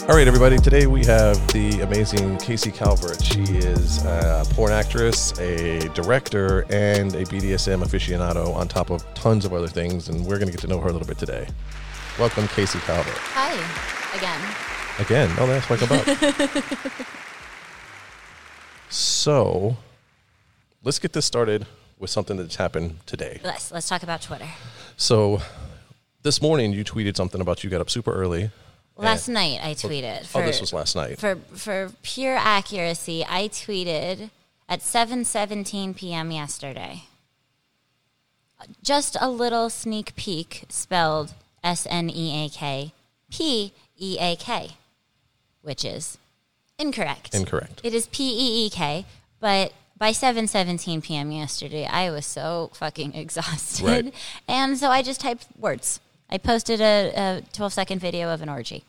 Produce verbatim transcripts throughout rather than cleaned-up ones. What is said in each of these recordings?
All right, everybody. Today we have the amazing Casey Calvert. She is a porn actress, a director, and a B D S M aficionado on top of tons of other things, and we're going to get to know her a little bit today. Welcome, Casey Calvert. Hi, again. Again? Oh, that's welcome back. So, let's get this started with something that's happened today. Let's, let's talk about Twitter. So, this morning you tweeted something about you got up super early. Last night I tweeted. For, oh, this was last night. For for pure accuracy, I tweeted at seven seventeen p.m. yesterday. Just a little sneak peek, spelled S N E A K P E A K, which is incorrect. Incorrect. It is P E E K, but by seven seventeen p.m. yesterday, I was so fucking exhausted. Right. And so I just typed words. I posted a, a twelve-second video of an orgy.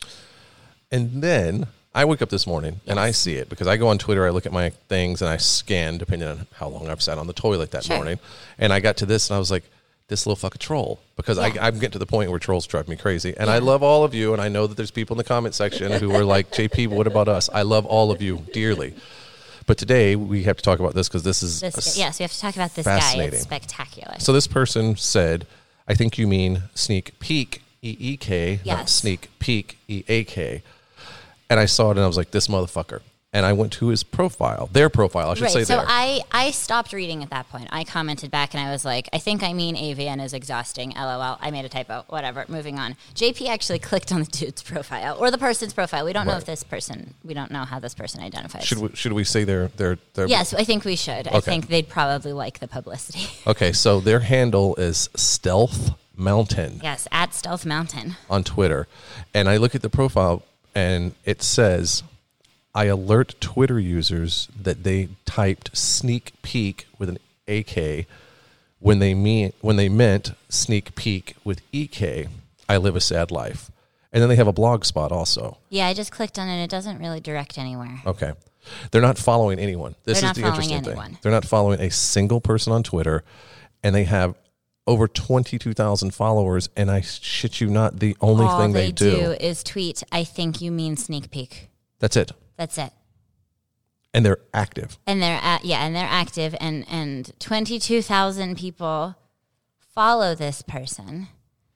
And then I wake up this morning, yes. and I see it, because I go on Twitter, I look at my things, and I scan, depending on how long I've sat on the toilet that sure. morning. And I got to this, and I was like, this little fucking troll. Because yeah. I, I'm getting to the point where trolls drive me crazy. And yeah. I love all of you, and I know that there's people in the comment section who are like, J P, what about us? I love all of you dearly. But today, we have to talk about this, because this is this, Yes, we have to talk about this guy. It's spectacular. So this person said, I think you mean sneak peek, E E K, yes. not sneak peek, E A K. And I saw it, and I was like, this motherfucker. And I went to his profile, their profile, I should right, say so there. I, I stopped reading at that point. I commented back, and I was like, I think I mean A V N is exhausting, LOL. I made a typo, whatever, moving on. J P actually clicked on the dude's profile, or the person's profile. We don't right. know if this person, we don't know how this person identifies. Should we, should we say their, their, their... Yes, I think we should. Okay. I think they'd probably like the publicity. Okay, so their handle is Stealth Mountain. Yes, at Stealth Mountain. On Twitter. And I look at the profile, and it says, I alert Twitter users that they typed sneak peek with an A K when they mean when they meant sneak peek with E K. I live a sad life. And then they have a blog spot also. Yeah, I just clicked on it. It doesn't really direct anywhere. Okay. They're not following anyone. This They're is not the following interesting anyone. thing. They're not following a single person on Twitter, and they have over twenty-two thousand followers, and I shit you not, the only All thing they, they do, do is tweet, I think you mean sneak peek. That's it. That's it. And they're active. And they're at, yeah, and they're active, and, and twenty-two thousand people follow this person.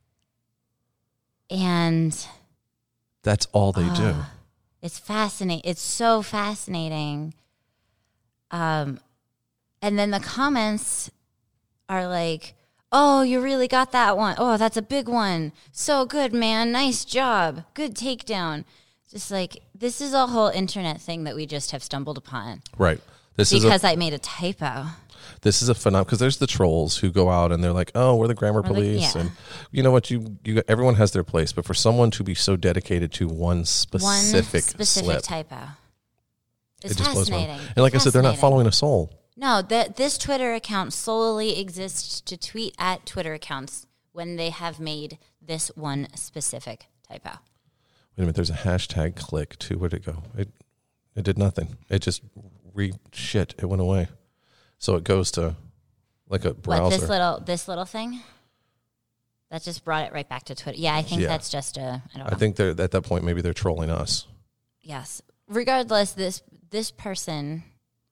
And that's all they uh, do. It's fascinating. It's so fascinating. Um, and then the comments are like, oh, you really got that one. Oh, that's a big one. So good, man. Nice job. Good takedown. Just like, this is a whole internet thing that we just have stumbled upon. Right. This because is a, I made a typo. This is a phenomenon, because there's the trolls who go out and they're like, oh, we're the grammar We're police. the, yeah. And you know what? You, you everyone has their place. But for someone to be so dedicated to one specific, one specific slip, typo. It's it just fascinating. blows my, and like I said, they're not following a soul. No, the, this Twitter account solely exists to tweet at Twitter accounts when they have made this one specific typo. Wait a minute, there's a hashtag click too. Where'd it go? It it did nothing. It just re shit. It went away. So it goes to like a browser. What, this little this little thing? That just brought it right back to Twitter. Yeah, I think yeah. that's just a I don't know. I think they're at that point maybe they're trolling us. Yes. Regardless, this this person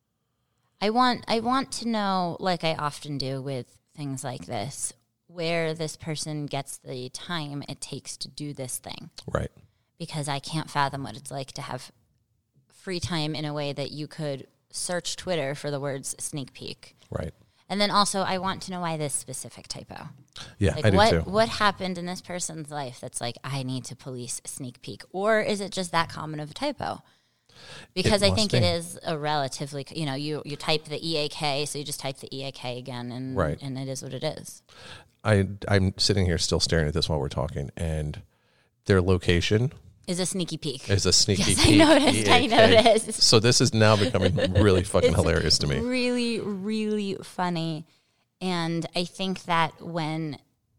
I want I want to know, like I often do with things like this, where this person gets the time it takes to do this thing. Right. Because I can't fathom what it's like to have free time in a way that you could search Twitter for the words sneak peek. Right. And then also, I want to know why this specific typo. Yeah, like I do what, too. What happened in this person's life that's like, I need to police sneak peek? Or is it just that common of a typo? Because I think be. it is a relatively, you know, you, you type the E A K, so you just type the E A K again, and right. and it is what it is. I, I'm sitting here still staring at this while we're talking, and their location is a sneaky peek. Is a sneaky yes, peek. I noticed, E A K. I noticed. So this is now becoming really fucking hilarious to me. Really, really funny. And I think that when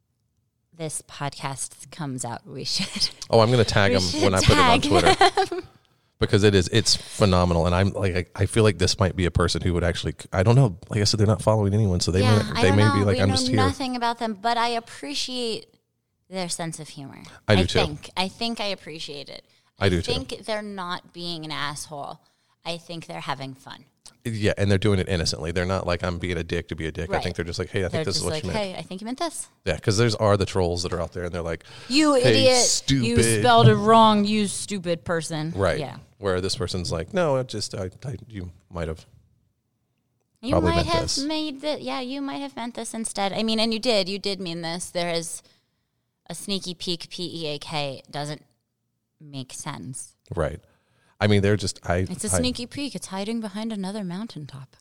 this podcast comes out, we should. Oh, I'm going to tag them when I put it on Twitter. Them. Because it is, it's phenomenal. And I'm like, I, I feel like this might be a person who would actually, I don't know. Like I said, they're not following anyone. So they yeah, may, they may know. be like, we I'm know just here. nothing about them, but I appreciate their sense of humor. I do I too. think. I think I appreciate it. I do I too. think they're not being an asshole. I think they're having fun. Yeah, and they're doing it innocently. They're not like, I'm being a dick to be a dick. I Right. think they're just like, hey, I They're think this just is what like, you meant. hey, I think you meant this. Yeah, because there's are the trolls that are out there, and they're like, You hey, idiot. stupid. You spelled it wrong, you stupid person. Right. Yeah. Where this person's like, no, it just, I, I you might have. You Probably might meant have this. made that. Yeah, you might have meant this instead. I mean, and you did. You did mean this. There is a sneaky peek, P E A K, doesn't make sense. Right. I mean, they're just, I. It's a I, sneaky peek. It's hiding behind another mountaintop.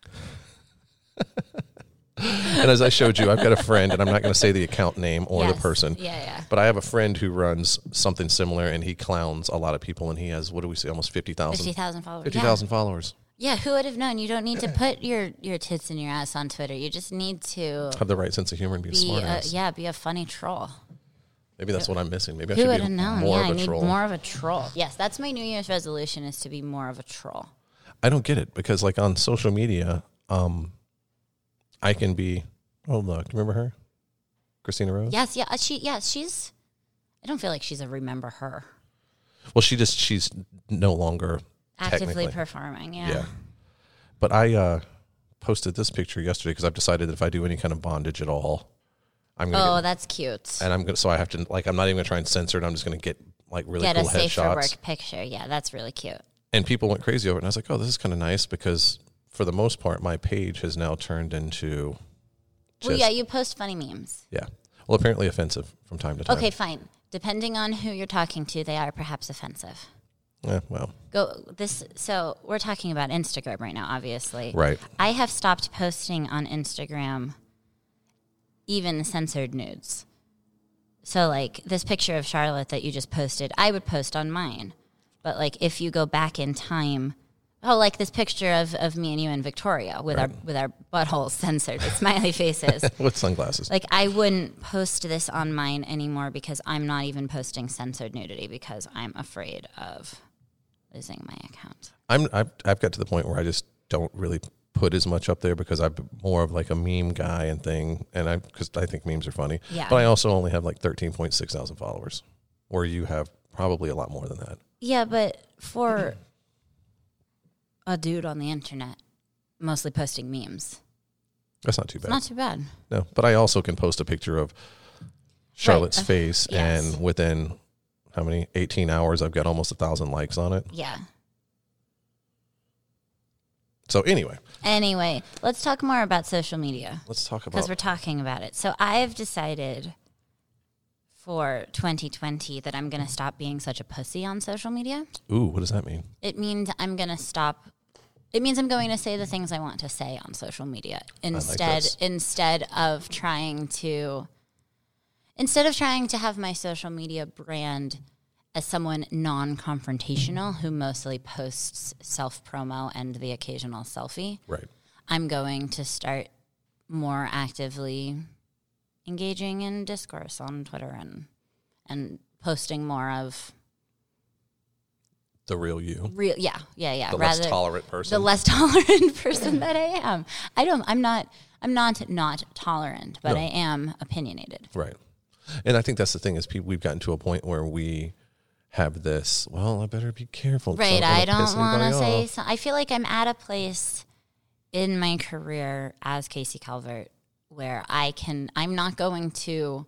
And as I showed you, I've got a friend, and I'm not going to say the account name or Yes. the person. Yeah, yeah. But I have a friend who runs something similar, and he clowns a lot of people, and he has, what do we say, almost fifty thousand? fifty thousand followers. fifty thousand followers. Yeah. yeah, who would have known? You don't need to put your, your tits in your ass on Twitter. You just need to Have the right sense of humor and be a be smart a, ass. yeah, be a funny troll. Maybe that's what I'm missing. Maybe I Who should would be have known? more Yeah, of I a need troll. more of a troll. Yes, that's my New Year's resolution, is to be more of a troll. I don't get it because, like, on social media, um, I can be. Oh, look, remember her, Christina Rose? Yes, yeah, uh, she, yeah, she's. I don't feel like she's a remember her. Well, she just she's no longer Actively technically. performing, yeah. Yeah. But I uh, posted this picture yesterday because I've decided that if I do any kind of bondage at all, I'm gonna. Oh, get, that's cute. and I'm gonna. So I have to like. I'm not even gonna try and censor it. I'm just gonna get like really Get cool a safe for headshots. work picture. Yeah, that's really cute. And people went crazy over it. And I was like, oh, this is kind of nice because for the most part, my page has now turned into. Just, Well, yeah, you post funny memes. Yeah. Well, apparently offensive from time to time. Okay, fine. Depending on who you're talking to, they are perhaps offensive. Yeah. Well. Go this. So we're talking about Instagram right now, obviously. Right. I have stopped posting on Instagram even censored nudes. So, like, this picture of Charlotte that you just posted, I would post on mine. But, like, if you go back in time, oh, like this picture of, of me and you and Victoria with Right. our with our buttholes censored with smiley faces. With sunglasses. Like, I wouldn't post this on mine anymore because I'm not even posting censored nudity because I'm afraid of losing my account. I'm. I've, I've got to the point where I just don't really put as much up there because I'm more of like a meme guy and thing, and I because I think memes are funny. Yeah. But I also only have like thirteen point six thousand followers, where you have probably a lot more than that. Yeah, but for a dude on the internet, mostly posting memes, That's not too it's bad. not too bad. No, but I also can post a picture of Charlotte's Right. face, Yes. and within how many eighteen hours, I've got almost a thousand likes on it. Yeah. So anyway, Anyway, let's talk more about social media let's talk because about. we're talking about it. So I've decided for twenty twenty that I'm going to stop being such a pussy on social media. Ooh, what does that mean? It means I'm going to stop. It means I'm going to say the things I want to say on social media instead this. instead of trying to instead of trying to have my social media brand as someone non-confrontational who mostly posts self-promo and the occasional selfie. Right. I'm going to start more actively engaging in discourse on Twitter and and posting more of The real you. real yeah, yeah, yeah. The less tolerant person. The less tolerant person that I am. I don't I'm not I'm not not tolerant, but No. I am opinionated. Right. And I think that's the thing is people we've gotten to a point where we have this, well, I better be careful. 'cause Right. I wanna piss don't want to anybody say off. so, I feel like I'm at a place in my career as Casey Calvert where I can I'm not going to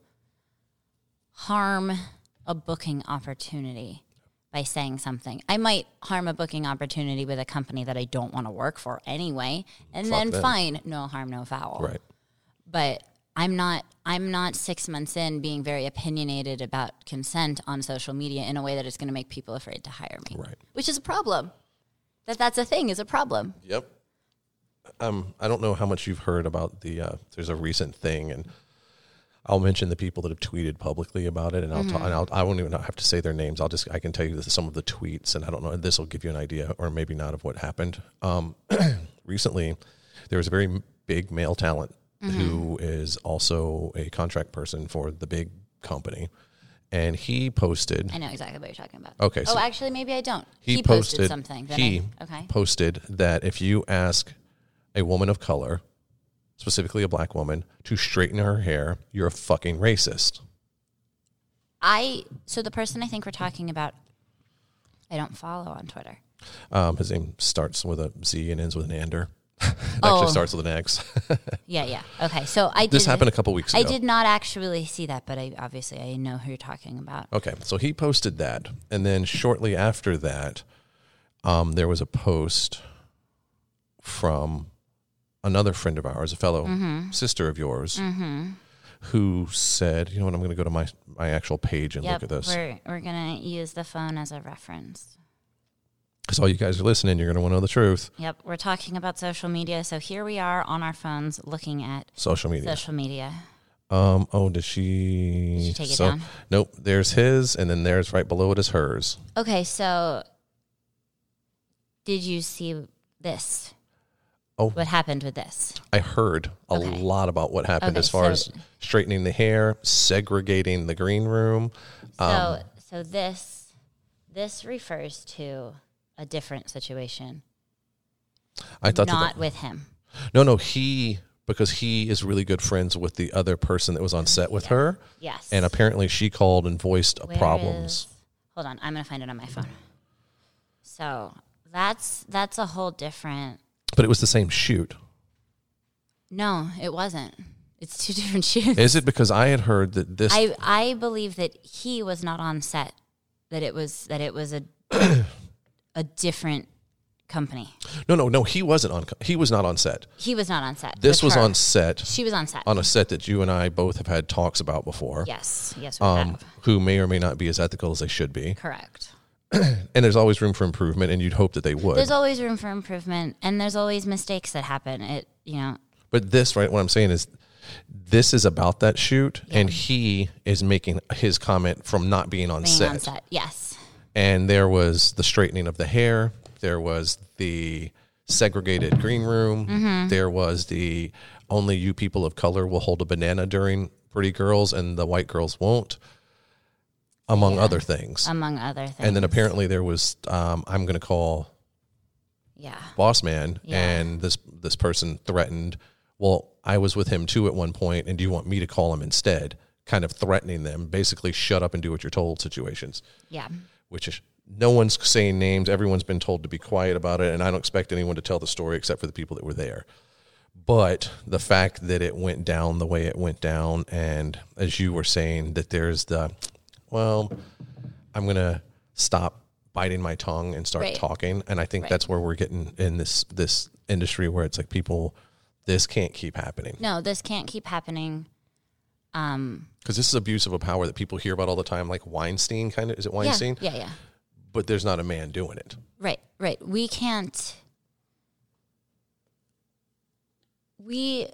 harm a booking opportunity by saying something. I might harm a booking opportunity with a company that I don't want to work for anyway, and Fuck then them. fine, no harm, no foul. Right. But I'm not I'm not six months in being very opinionated about consent on social media in a way that is going to make people afraid to hire me. Right. Which is a problem. That that's a thing is a problem. Yep. Um, I don't know how much you've heard about the, uh, there's a recent thing, and I'll mention the people that have tweeted publicly about it, and I'll, Mm-hmm. ta- and I'll I won't even have to say their names. I'll just I can tell you this, some of the tweets, and I don't know. This will give you an idea, or maybe not, of what happened. Um, recently, there was a very big male talent Mm-hmm. who is also a contract person for the big company, and he posted. I know exactly what you're talking about. Okay, Oh, so actually, maybe I don't. he, He, posted, posted, something. Then He I, okay. posted that if you ask a woman of color, specifically a black woman, to straighten her hair, you're a fucking racist. I so the person I think we're talking about I don't follow on Twitter. Um, his name starts with a Z and ends with an ander. It Oh. actually starts with an X. Yeah, yeah. Okay, so I did, This happened a couple weeks ago. I did not actually see that, but I obviously I know who you're talking about. Okay, so he posted that, and then shortly after that, um, there was a post from another friend of ours, a fellow Mm-hmm. sister of yours, who said, "You know what? I'm going to go to my my actual page and Yep, look at this." we're we're gonna use the phone as a reference. Because all you guys are listening, you're going to want to know the truth. Yep, we're talking about social media, so here we are on our phones looking at Social media. social media. Um. Oh, did she? Did she take it so, down? Nope. There's his, and then there's right below it is hers. Okay, so did you see this? Oh. What happened with this? I heard a Okay. lot about what happened Okay, as far so- as straightening the hair, segregating the green room. So Um, so this this refers to a different situation, I thought not that, with him. no, no, he because he is really good friends with the other person that was on set with her, Yes. and apparently she called and voiced Where problems. is- hold on, I'm gonna find it on my phone. So that's that's a whole different. But it was the same shoot. No, it wasn't. It's two different shoots. Is it because I had heard that this? I I believe that he was not on set. That it was that it was a a different company. no, no, no. He wasn't on. He was not on set. He was not on set. This with was her. on set. She was on set. On a set that you and I both have had talks about before. Yes, yes, we Um, have. who may or may not be as ethical as they should be. Correct. And there's always room for improvement, and you'd hope that they would. There's always room for improvement, and there's always mistakes that happen. It, you know, But this, right, what I'm saying is this is about that shoot, and he is making his comment from not being on, being set. on set. Yes. And there was the straightening of the hair. There was the segregated green room. Mm-hmm. There was the only you people of color will hold a banana during Pretty Girls, and the white girls won't, among other things. Among other things. And then apparently there was, um, I'm going to call yeah. boss man, Yeah. and this this person threatened, well, I was with him too at one point, and do you want me to call him instead? Kind of threatening them, basically shut up and do what you're told situations, Yeah. which is no one's saying names. Everyone's been told to be quiet about it, and I don't expect anyone to tell the story except for the people that were there. But the fact that it went down the way it went down, and as you were saying, that there's the, well, I'm going to stop biting my tongue and start Right. talking. And I think Right. that's where we're getting in this, this industry where it's like people, this can't keep happening. No, this can't keep happening. Um, Because this is abuse of a power that people hear about all the time, like Weinstein kind of, is it yeah, Weinstein? yeah, yeah. But there's not a man doing it. Right, right. We can't. We.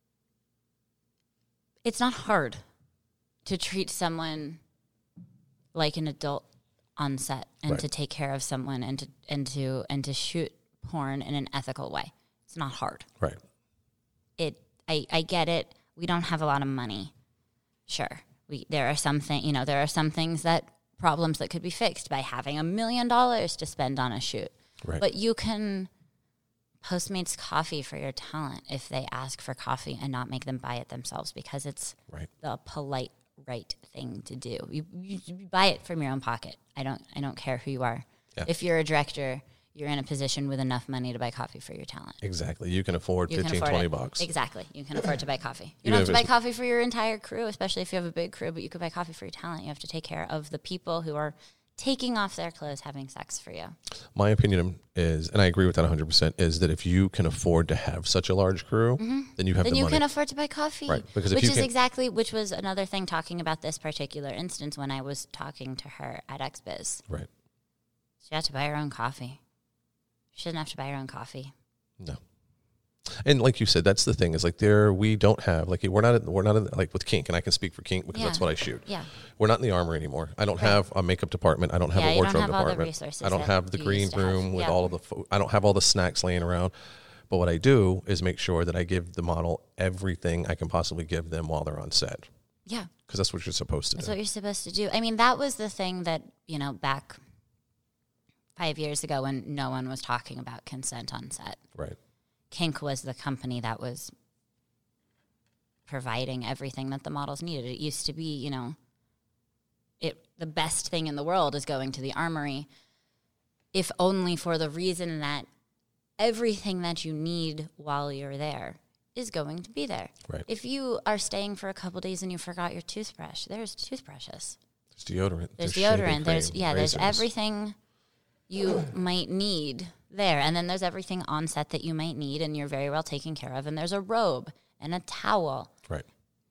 It's not hard to treat someone like an adult on set and Right. to take care of someone and to and to and to shoot porn in an ethical way. It's not hard. Right. It. I. I get it. We don't have a lot of money. Sure. We. There are some thing. You know. There are some things that problems that could be fixed by having a million dollars to spend on a shoot. Right. But you can Postmates coffee for your talent if they ask for coffee and not make them buy it themselves, because it's Right. the polite, right thing to do. You, you, you buy it from your own pocket. I don't I don't care who you are. Yeah. If you're a director, you're in a position with enough money to buy coffee for your talent. Exactly. You can afford You can fifteen, afford twenty it. bucks. Exactly. You can afford to buy coffee. You Even don't have if to buy it's- coffee for your entire crew, especially if you have a big crew, but you could buy coffee for your talent. You have to take care of the people who are taking off their clothes, having sex for you. My opinion is, and I agree with that one hundred percent, is that if you can afford to have such a large crew, then you have Then the you money. can afford to buy coffee. Right, because if which you is can- exactly, which was another thing talking about this particular instance when I was talking to her at X Biz. Right. She had to buy her own coffee. She doesn't have to buy her own coffee. No. And like you said, that's the thing is like there, we don't have, like we're not, we're not in, like with Kink, and I can speak for Kink because Yeah. that's what I shoot. Yeah. We're not in the Armory anymore. I don't Right. have a makeup department. I don't have Yeah, a you don't wardrobe have all the department. resources I don't that have the you green used to have. room with Yeah. all of the, fo- I don't have all the snacks laying around. But what I do is make sure that I give the model everything I can possibly give them while they're on set. Yeah. Because that's what you're supposed to That's do. what you're supposed to do. I mean, that was the thing that, you know, back five years ago when no one was talking about consent on set. Right. Kink was the company that was providing everything that the models needed. It used to be, you know, it the best thing in the world is going to the Armory if only for the reason that everything that you need while you're there is going to be there. Right. If you are staying for a couple days and you forgot your toothbrush, there's toothbrushes. There's deodorant. There's, there's deodorant. There's yeah. razors. There's everything you might need there, and then there's everything on set that you might need, and you're very well taken care of. And there's a robe and a towel. Right.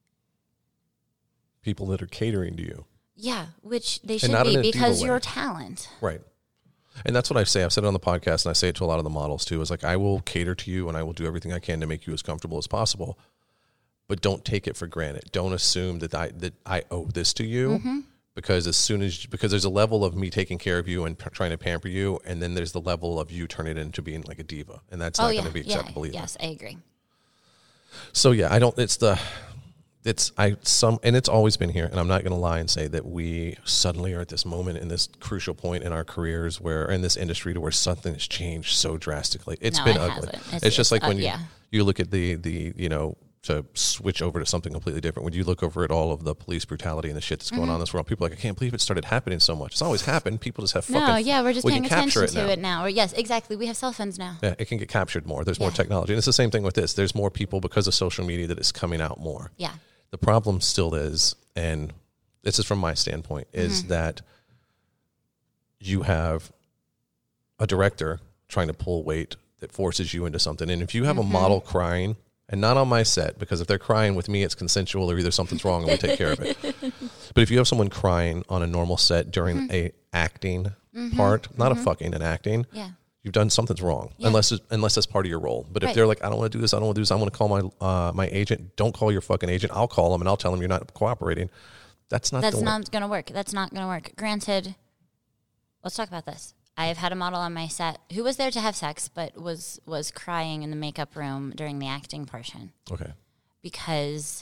People that are catering to you. Yeah, which they should not be in a because diva you're way. a talent. Right. And that's what I say. I've said it on the podcast, and I say it to a lot of the models too. Is like, I will cater to you, and I will do everything I can to make you as comfortable as possible. But don't take it for granted. Don't assume that I that I owe this to you, mm-hmm. because as soon as because there's a level of me taking care of you and p- trying to pamper you, and then there's the level of you turning it into being like a diva, and that's Oh, not yeah, going to be acceptable yeah, either. Yes, I agree. So yeah, I don't. It's the. It's I some and it's always been here, and I'm not going to lie and say that we suddenly are at this moment in this crucial point in our careers where in this industry to where something has changed so drastically. It's No, been it ugly. hasn't. It's, It's- just it's, like uh, when you yeah. you look at the the you know to switch over to something completely different. When you look over at all of the police brutality and the shit that's going Mm-hmm. on in this world, people are like, I can't believe it started happening so much. It's always happened. People just have fucking. No, yeah, we're just we paying can capture attention it to now. it now. Or yes, exactly. We have cell phones now. Yeah, it can get captured more. There's more Yeah. technology, and it's the same thing with this. There's more people because of social media that it's coming out more. Yeah. The problem still is, and this is from my standpoint, is Mm-hmm. that you have a director trying to pull weight that forces you into something. And if you have Mm-hmm. a model crying, and not on my set, because if they're crying with me, it's consensual or either something's wrong and we take care of it. But if you have someone crying on a normal set during Mm-hmm. a acting part, not a fucking, an acting, Yeah. you've done something's wrong, Yeah. unless it's, unless that's part of your role. But if Right. they're like, I don't want to do this, I don't want to do this, I want to call my uh, my agent. Don't call your fucking agent. I'll call him and I'll tell him you're not cooperating. That's not. That's the not going to work. That's not going to work. Granted, let's talk about this. I have had a model on my set who was there to have sex, but was was crying in the makeup room during the acting portion Okay. because,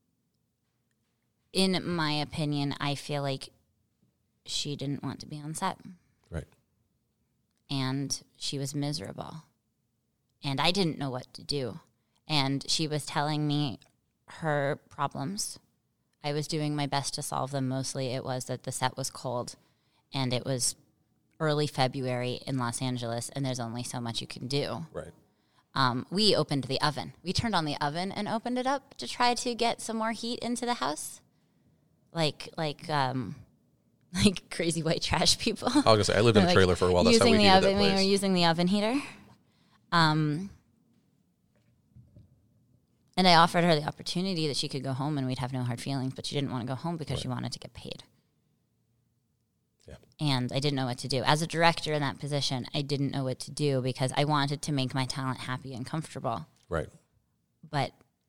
in my opinion, I feel like she didn't want to be on set. Right. And she was miserable. And I didn't know what to do. And she was telling me her problems. I was doing my best to solve them. Mostly it was that the set was cold and it was early February in Los Angeles and there's only so much you can do. Right. Um, we opened the oven. We turned on the oven and opened it up to try to get some more heat into the house. Like, like, um, like crazy white trash people. I was gonna say I lived in a Like, trailer for a while. That's how we using the heated oven. that We were place. using the oven heater. Um, and I offered her the opportunity that she could go home and we'd have no hard feelings, but she didn't want to go home because she wanted to get paid. Yeah. And I didn't know what to do. As a director in that position, I didn't know what to do because I wanted to make my talent happy and comfortable. Right. But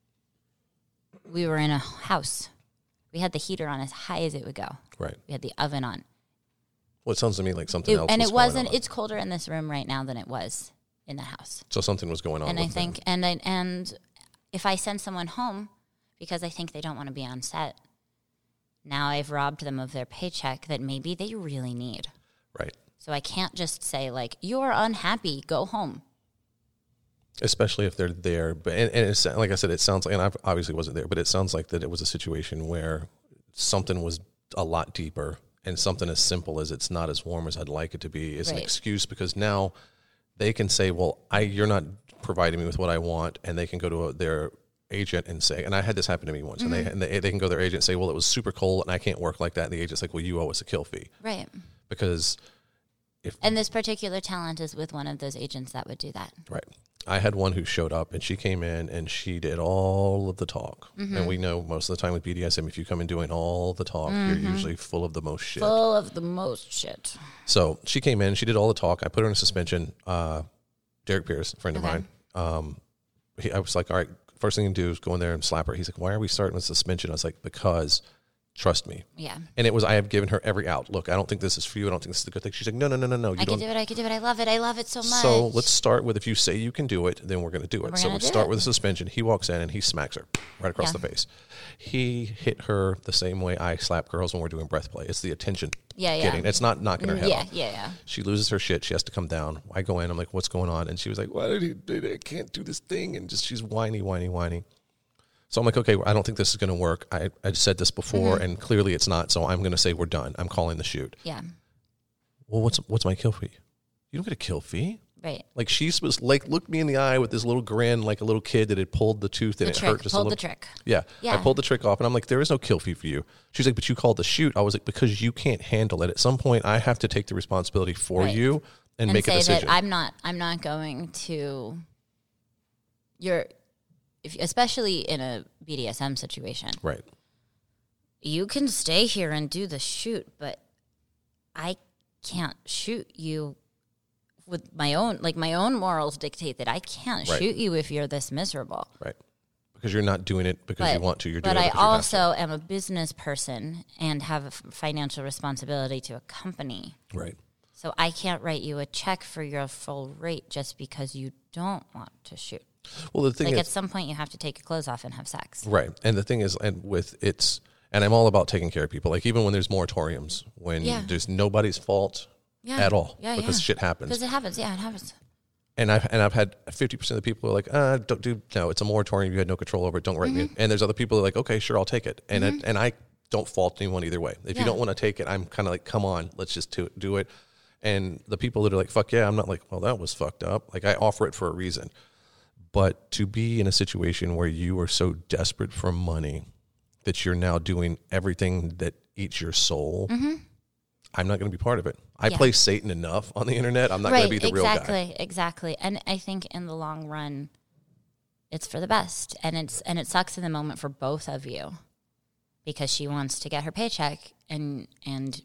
we were in a house. We had the heater on as high as it would go. Right. We had the oven on. Well, it sounds to me like something It, else. and was it going wasn't. on. It's colder in this room right now than it was in the house. So something was going on. And I with them. think, and I, and if I send someone home because I think they don't want to be on set, now I've robbed them of their paycheck that maybe they really need. Right. So I can't just say like, you're unhappy, go home. Especially if they're there, but and, and it's like I said, it sounds like, and I obviously wasn't there, but it sounds like that it was a situation where something was a lot deeper, and something as simple as it's not as warm as I'd like it to be is an Right. excuse because now they can say, well, I you're not providing me with what I want, and they can go to a, their agent and say, and I had this happen to me once, Mm-hmm. and they and they, they can go to their agent and say, well, it was super cold and I can't work like that, and the agent's like, well, you owe us a kill fee Right. because And this particular talent is with one of those agents that would do that. right. I had one who showed up and she came in and she did all of the talk. Mm-hmm. And we know most of the time with B D S M, if you come in doing all the talk, you're usually full of the most shit. Full of the most shit. So she came in, she did all the talk. I put her in a suspension. Uh, Derek Pierce, a friend Okay. of mine, um, he, I was like, all right, first thing you can do is go in there and slap her. He's like, why are we starting with suspension? I was like, because trust me. Yeah. And it was, I have given her every out. Look, I don't think this is for you. I don't think this is a good thing. She's like, no, no, no, no, no. You I don't. could do it. I could do it. I love it. I love it so much. So let's start with, if you say you can do it, then we're going to do it. We're so gonna let's do start it. with a suspension. He walks in and he smacks her right across Yeah. the face. He hit her the same way I slap girls when we're doing breath play. It's the attention Yeah, yeah. getting. It's not knocking her head Yeah, off. yeah, yeah. She loses her shit. She has to come down. I go in. I'm like, what's going on? And she was like, why did he do that? I can't do this thing. And just she's whiny, whiny, whiny. So I'm like, okay, I don't think this is going to work. I I said this before, Mm-hmm. and clearly it's not. So I'm going to say we're done. I'm calling the shoot. Yeah. Well, what's what's my kill fee? You don't get a kill fee. Right. Like she was like, looked me in the eye with this little grin, like a little kid that had pulled the tooth and The it trick. hurt just Pulled a the little. trick. Yeah. Yeah. I pulled the trick off and I'm like, there is no kill fee for you. She's like, but you called the shoot. I was like, because you can't handle it. At some point I have to take the responsibility for Right. you and, And make a say decision. that I'm not, I'm not going to, you're, if, especially in a B D S M situation. Right. You can stay here and do the shoot, but I can't shoot you with my own, like my own morals dictate that I can't Right. shoot you if you're this miserable. Right. Because you're not doing it because But, you want to. You're but doing I it because you have also am a business person and have a f- financial responsibility to a company. to. Right. So I can't write you a check for your full rate just because you don't want to shoot. Well, the thing Like is, at some point you have to take your clothes off and have sex. right. And the thing is, and with it's, and I'm all about taking care of people. Like even when there's moratoriums, when Yeah. there's nobody's fault Yeah. at all, Yeah, because yeah. shit happens. Because it happens. Yeah, it happens. And I've and I've had fifty percent of the people who are like, uh, don't do no, it's a moratorium. You had no control over it. Don't write Mm-hmm. me. And there's other people who are like, okay, sure, I'll take it. And it, and I don't fault anyone either way. If Yeah. you don't want to take it, I'm kind of like, come on, let's just do, do it. And the people that are like, fuck yeah, I'm not like, well, that was fucked up. Like I offer it for a reason. But to be in a situation where you are so desperate for money that you're now doing everything that eats your soul, I'm not going to be part of it. I Yeah. play Satan enough on the internet. I'm not going to be the real guy. exactly, exactly. And I think in the long run, it's for the best, and it's and it sucks in the moment for both of you because she wants to get her paycheck, and and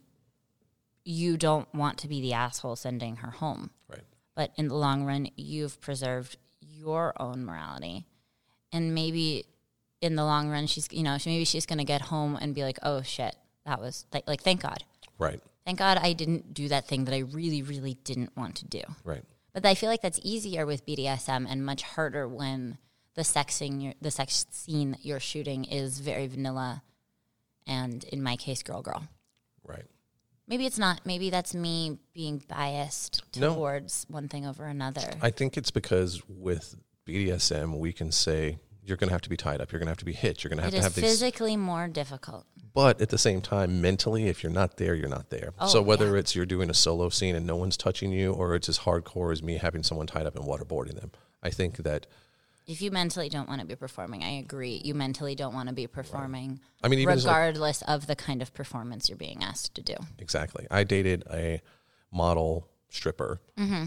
you don't want to be the asshole sending her home. Right. But in the long run, you've preserved your own morality, and maybe in the long run, she's you know maybe she's going to get home and be like, oh shit, that was th- like thank God. Right. Thank God I didn't do that thing that I really, really didn't want to do. Right. But I feel like that's easier with B D S M and much harder when the sexing, you're, the sex scene that you're shooting is very vanilla, and in my case, girl, girl. Right. Maybe it's not. Maybe that's me being biased No. towards one thing over another. I think it's because with B D S M, we can say you're going to have to be tied up. You're going to have to be hit. You're going to have It to is have these. physically more difficult. But at the same time, mentally, if you're not there, you're not there. Oh, so whether yeah. it's you're doing a solo scene and no one's touching you, or it's as hardcore as me having someone tied up and waterboarding them, I think that. If you mentally don't want to be performing, I agree. You mentally don't want to be performing, I mean, even as like- regardless of the kind of performance you're being asked to do. Exactly. I dated a model stripper, Mm-hmm.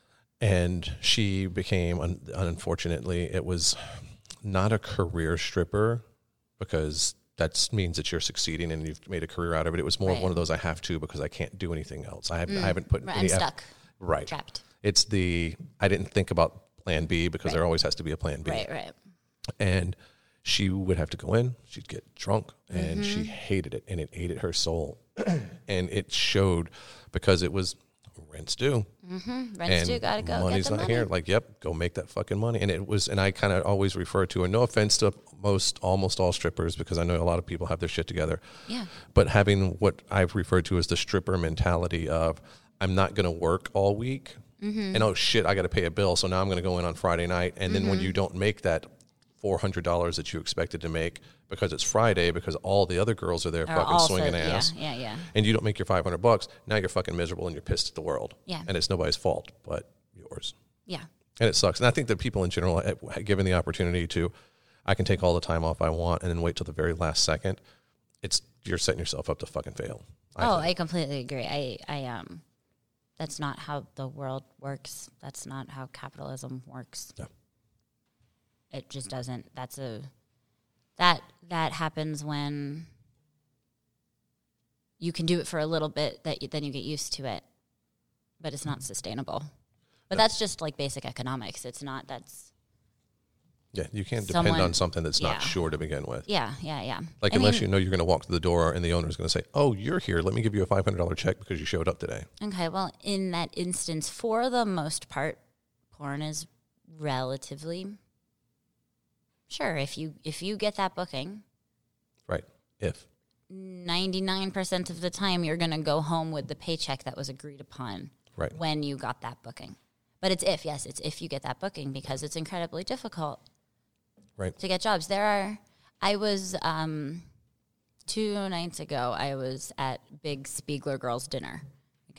and she became, un- unfortunately, it was not a career stripper because that means that you're succeeding and you've made a career out of it. It was more of Right. one of those I have to because I can't do anything else. I haven't, I haven't put Right, any I'm eff- stuck. Right. Trapped. It's the, I didn't think about plan B because Right. there always has to be a plan B. Right, right. And she would have to go in, she'd get drunk, and Mm-hmm. she hated it, and it ate at her soul. And it showed because it was rent's due. Rent's and due, gotta go money's get the not money. here. Like, yep, go make that fucking money. And it was, and I kind of always refer to, and no offense to most, almost all strippers, because I know a lot of people have their shit together. Yeah. But having what I've referred to as the stripper mentality of, I'm not going to work all week. Mm-hmm. And oh shit, I got to pay a bill. So now I'm going to go in on Friday night. And then when Mm-hmm. you don't make that four hundred dollars that you expected to make because it's Friday, because all the other girls are there Or fucking also- swinging yeah, ass, Yeah, yeah. and you don't make your five hundred bucks, now you're fucking miserable and you're pissed at the world. Yeah. And it's nobody's fault but yours. Yeah. And it sucks. And I think that people in general, eh, given the opportunity to, I can take all the time off I want and then wait till the very last second, it's, you're setting yourself up to fucking fail. I Oh, think. I completely agree. I, I um, that's not how the world works. That's not how capitalism works. No. It just doesn't. That's a that that happens when you can do it for a little bit. That you, then you get used to it, but it's not sustainable. But that's just like basic economics. It's not. That's Yeah, you can't depend Someone- on something that's yeah. not sure to begin with. yeah, yeah, yeah. Like, I unless mean, you know you're going to walk to the door and the owner's going to say, oh, you're here. Let me give you a five hundred dollars check because you showed up today. Okay, well, in that instance, for the most part, porn is relatively sure. If you if you get that booking, Right. If. ninety-nine percent of the time you're going to go home with the paycheck that was agreed upon Right. when you got that booking. But it's if, yes, it's if you get that booking because it's incredibly difficult Right. to get jobs. There are, I was, um, two nights ago, I was at Big Spiegler Girls Dinner.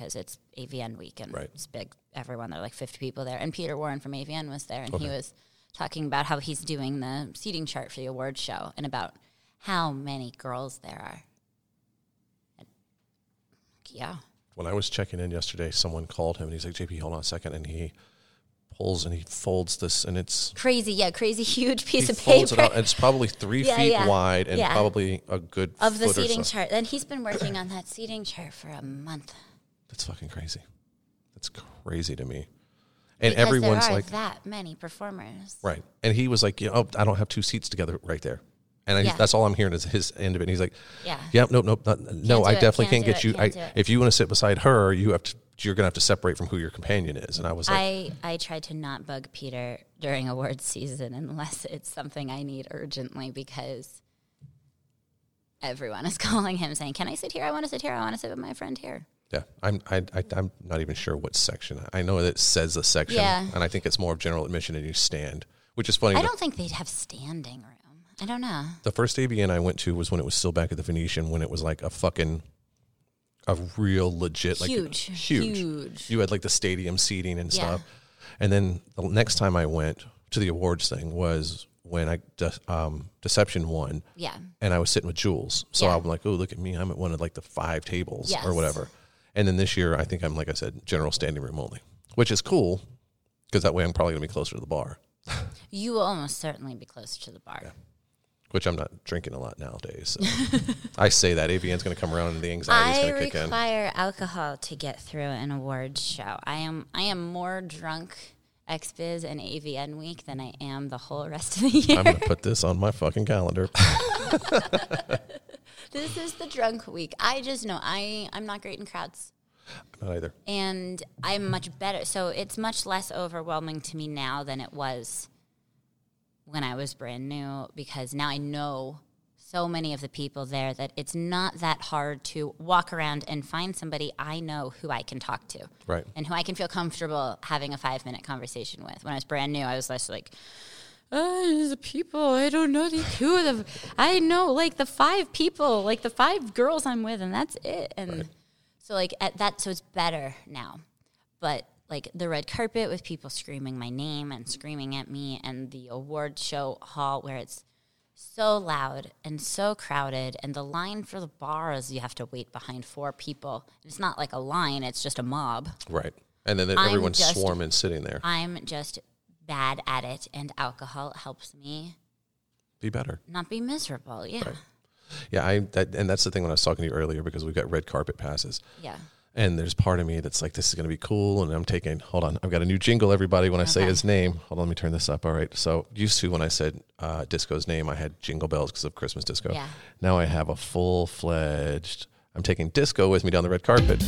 because it's A V N week and Right. it's big. Everyone, there are like fifty people there. And Peter Warren from A V N was there, and Okay. he was talking about how he's doing the seating chart for the awards show and about how many girls there are. And, yeah. When I was checking in yesterday, someone called him and he's like, J P, hold on a second. And he pulls and he folds this and it's Crazy, yeah, crazy huge piece he of folds paper. it out. It's probably three Yeah, feet yeah. wide and Yeah. probably a good Of the foot or seating so. chart. And he's been working on that seating chart for a month. That's fucking crazy. That's crazy to me. And Because everyone's there are like, that many performers. right. And he was like, you know, oh, I don't have two seats together right there. And I, Yeah. that's all I'm hearing is his end of it. And he's like, Yeah. yep, nope, nope, not, no, do I it, definitely can't can't, do get it, you. I, can't do it. if you want to sit beside her, you have to. You're gonna have to separate from who your companion is. And I was like, I, I tried to not bug Peter during awards season unless it's something I need urgently because everyone is calling him saying, can I sit here? I want to sit here. I want to sit with my friend here. yeah, I'm. I, I, I'm not even sure what section. I know that it says the section, Yeah. and I think it's more of general admission, and you stand, which is funny. I The- don't think they'd have standing room. I don't know. The first A V N I went to was when it was still back at the Venetian, when it was like a fucking, a real legit, like Huge, huge. huge. You had like the stadium seating and Yeah. stuff. And then the next time I went to the awards thing was when I de- um, Deception won, Yeah. and I was sitting with Jules. So Yeah. I'm like, oh, look at me, I'm at one of like the five tables Yes. or whatever. And then this year, I think I'm like I said, general standing room only, which is cool because that way I'm probably gonna be closer to the bar. You will almost certainly be closer to the bar. Which I'm not drinking a lot nowadays. So. I say that A V N's going to come around and the anxiety's I going to kick in. require alcohol to get through an awards show. I am I am more drunk X Biz and A V N week than I am the whole rest of the year. I'm going to put this on my fucking calendar. This is the drunk week. I just know I I'm not great in crowds. Not either. And I'm much better. So it's much less overwhelming to me now than it was when I was brand new because now I know so many of the people there that it's not that hard to walk around and find somebody I know who I can talk to. Right. And who I can feel comfortable having a five minute conversation with. When I was brand new, I was less like, oh, the people, I don't know the two of them. I know like the five people, like the five girls I'm with, and that's it. And Right. so like at that, so it's better now. But like the red carpet with people screaming my name and screaming at me, and the award show hall where it's so loud and so crowded, and the line for the bar is you have to wait behind four people. It's not like a line, it's just a mob. Right. And then I'm everyone's just- swarming sitting there. I'm just bad at it, and alcohol helps me Be better. not be miserable. Yeah. Right. Yeah, I that, and that's the thing when I was talking to you earlier because we've got red carpet passes. Yeah. And there's part of me that's like, this is going to be cool. And I'm taking, hold on, I've got a new jingle, everybody, when I say Okay. his name. Hold on, let me turn this up. All right. So used to when I said uh, Disco's name, I had jingle bells because of Christmas disco. Yeah. Now I have a full-fledged, I'm taking Disco with me down the red carpet.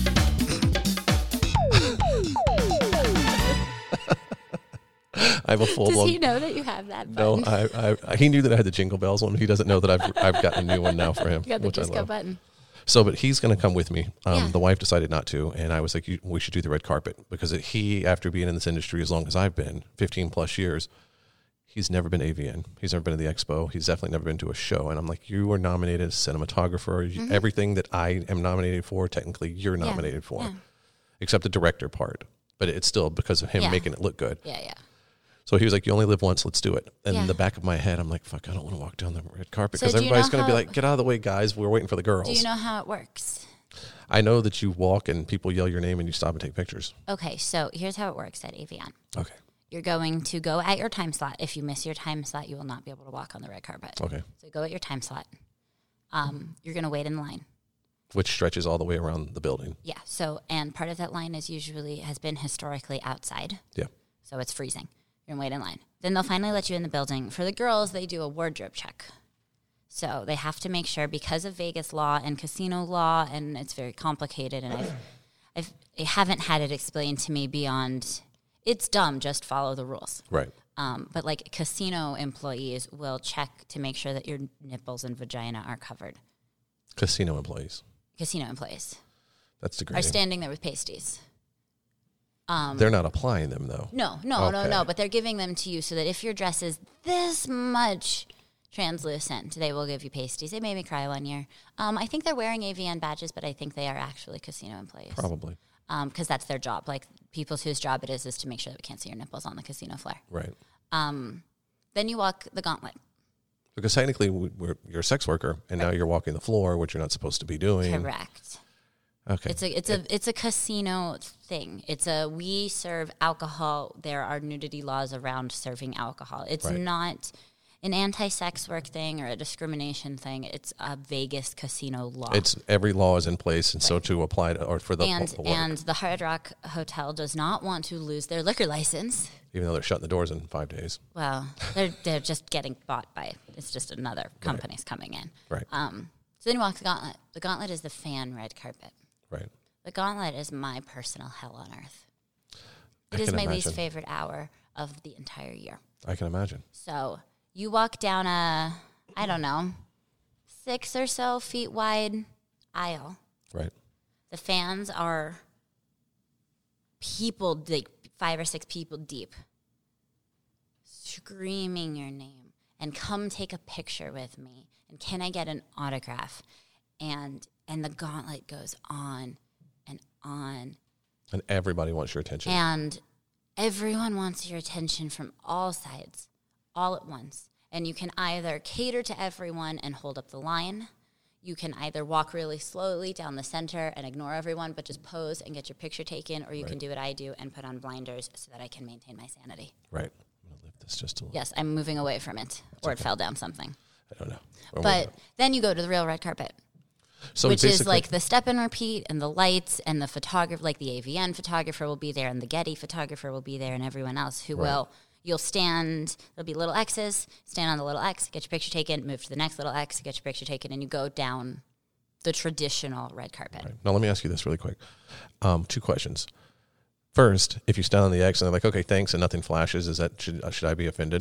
I have a full Does blown. he know that you have that No, button? I, I, he knew that I had the jingle bells one. He doesn't know that I've I've got a new one now for him, You got the which I disco love. button. So, but he's going to come with me. Um, Yeah. The wife decided not to, and I was like, you, "We should do the red carpet," because it, he, after being in this industry as long as I've been, fifteen plus years, he's never been A V N. He's never been to the expo. He's definitely never been to a show. And I'm like, "You were nominated as cinematographer. You- Everything that I am nominated for, technically, you're Mm-hmm. Yeah. nominated for, Yeah. except the director part. But it's still because of him Yeah. making it look good." Yeah, yeah. So he was like, "You only live once. Let's do it." And Yeah. in the back of my head, I'm like, "Fuck, I don't want to walk down the red carpet So because do you everybody's know going to be how- like, get out of the way, guys. We're waiting for the girls." Do you know how it works? I know that you walk and people yell your name and you stop and take pictures. Okay, so here's how it works at A V N. Okay. You're going to go at your time slot. If you miss your time slot, you will not be able to walk on the red carpet. Okay. So go at your time slot. Um, you're going to wait in line. Which stretches all the way around the building. Yeah. So, and part of that line is usually has been historically outside. Yeah. So it's freezing. You're going to wait in line. Then they'll finally let you in the building. For the girls, they do a wardrobe check. So they have to make sure because of Vegas law and casino law, and it's very complicated, and I've, I've, I haven't had it explained to me beyond, it's dumb, just follow the rules. Right. Um, but like casino employees will check to make sure that your nipples and vagina are covered. Casino employees. Casino employees That's are degrading. standing there with pasties. Um, They're not applying them though. No, no, no, Okay. no. But they're giving them to you so that if your dress is this much translucent, they will give you pasties. They made me cry one year. Um, I think they're wearing A V N badges, but I think they are actually casino employees. Probably. because that's their job. Like people whose job it is is to make sure that we can't see your nipples on the casino floor. Right. Um, then you walk the gauntlet. Because technically, we're, you're a sex worker, and right. now you're walking the floor, which you're not supposed to be doing. Correct. Okay. It's a it's it, a it's a casino thing. It's a we serve alcohol. There are nudity laws around serving alcohol. It's right. not an anti-sex work thing or a discrimination thing. It's a Vegas casino law. It's every law is in place, and right. so to apply to or for the and the and the Hard Rock Hotel does not want to lose their liquor license, even though they're shutting the doors in five days. Well, they're they're just getting bought by. It's just another company's right. coming in. Right. Um. So then you walk the gauntlet. The gauntlet is the fan red carpet. Right. The gauntlet is my personal hell on earth. It I is my imagine. least favorite hour of the entire year. I can imagine. So you walk down a, I don't know, six or so feet wide aisle. Right. The fans are people, like five or six people deep, screaming your name and come take a picture with me. And can I get an autograph? And and the gauntlet goes on and on. And everybody wants your attention. And everyone wants your attention from all sides, all at once. And you can either cater to everyone and hold up the line. You can either walk really slowly down the center and ignore everyone, but just pose and get your picture taken, or you right. can do what I do and put on blinders so that I can maintain my sanity. Right. I'm going to lift this just a little. Yes, I'm moving away from it, That's or okay. it fell down something. I don't know. Or but then you go to the real red carpet. So which is like the step and repeat and the lights and the photographer, like the A V N photographer will be there and the Getty photographer will be there and everyone else who right. will, you'll stand, there'll be little X's, stand on the little X, get your picture taken, move to the next little X, get your picture taken, and you go down the traditional red carpet. Right. Now let me ask you this really quick. Um, two questions. First, if you stand on the X and they're like, okay, thanks, and nothing flashes, is that should, should I be offended?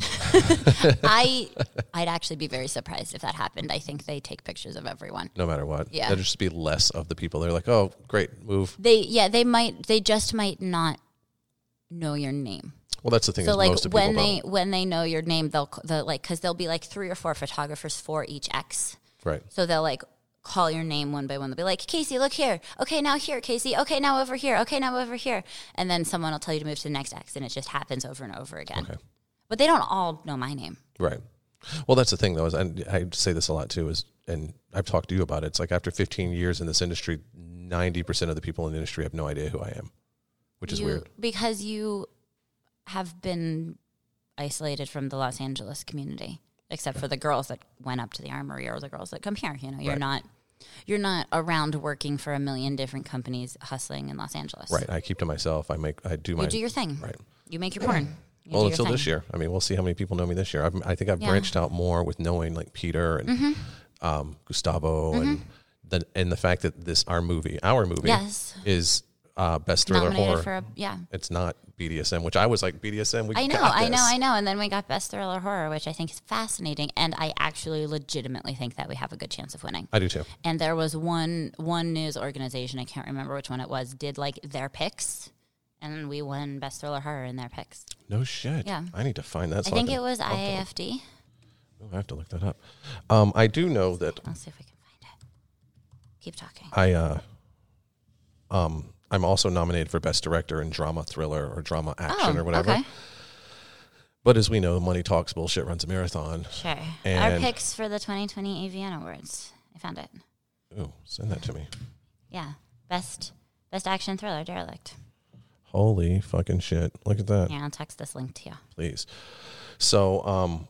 I, I'd actually be very surprised if that happened. I think they take pictures of everyone. No matter what. Yeah. There'd just be less of the people. They're like, oh, great, move. They Yeah, they might, they just might not know your name. Well, that's the thing. So is like most of when people they don't. when they know your name, they'll the like because there'll be like three or four photographers for each X. Right. So they'll like call your name one by one. They'll be like, Casey, look here. Okay, now here, Casey. Okay, now over here. Okay, now over here. And then someone will tell you to move to the next X, and it just happens over and over again. Okay. But they don't all know my name. Right. Well, that's the thing, though, is, and I say this a lot, too, is, and I've talked to you about it, it's like after fifteen years in this industry, ninety percent of the people in the industry have no idea who I am, which is you, weird. Because you have been isolated from the Los Angeles community, except for the girls that went up to the Armory or the girls that come here. You know, you're right. not... You're not around working for a million different companies hustling in Los Angeles. Right. I keep to myself. I make. I do my. You do your thing. Right. You make your porn. You well, until this year. I mean, we'll see how many people know me this year. I've, I think I've yeah. branched out more with knowing like Peter and mm-hmm. um, Gustavo mm-hmm. and the and the fact that this our movie, our movie, yes. is uh, best thriller nominated horror. For a, yeah. It's not B D S M, which I was like B D S M. We I know, got I this. know, I know. And then we got best thriller horror, which I think is fascinating, and I actually legitimately think that we have a good chance of winning. I do too. And there was one one news organization, I can't remember which one it was, did like their picks, and we won best thriller horror in their picks. No shit. Yeah. I need to find that. I So think I it was I A F D. Oh, I have to look that up. Um, I do know that. Let's see if we can find it. Keep talking. I uh, um. I'm also nominated for Best Director in Drama Thriller or Drama Action oh, or whatever. Okay. But as we know, money talks, bullshit runs a marathon. Sure. And our picks for the twenty twenty A V N Awards. I found it. Oh, send that to me. Yeah. Best Best Action Thriller, Derelict. Holy fucking shit. Look at that. Yeah, I'll text this link to you. Please. So, um,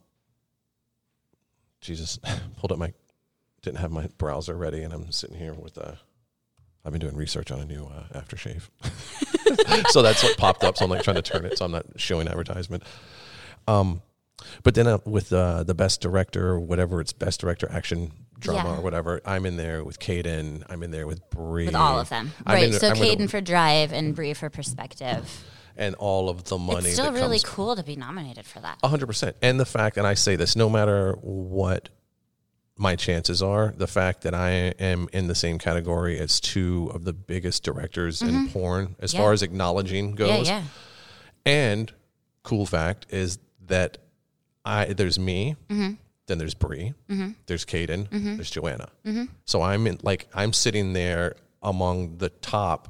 Jesus, pulled up my, didn't have my browser ready, and I'm sitting here with a, I've been doing research on a new uh, aftershave. So that's what popped up. So I'm like trying to turn it so I'm not showing advertisement. Um, but then uh, with uh, the best director or whatever, it's best director action drama yeah. or whatever, I'm in there with Caden. I'm in there with Bree. With all of them. I'm right. in, so I'm Caden for Drive and Bree for Perspective. And all of the money. It's still that really comes, cool to be nominated for that. one hundred percent. And the fact, and I say this, no matter what my chances are, the fact that I am in the same category as two of the biggest directors mm-hmm. in porn, as yeah. far as acknowledging goes. Yeah, yeah. And cool fact is that I there's me, mm-hmm. then there's Bree, mm-hmm. there's Caden, mm-hmm. there's Joanna. Mm-hmm. So I'm in, like I'm sitting there among the top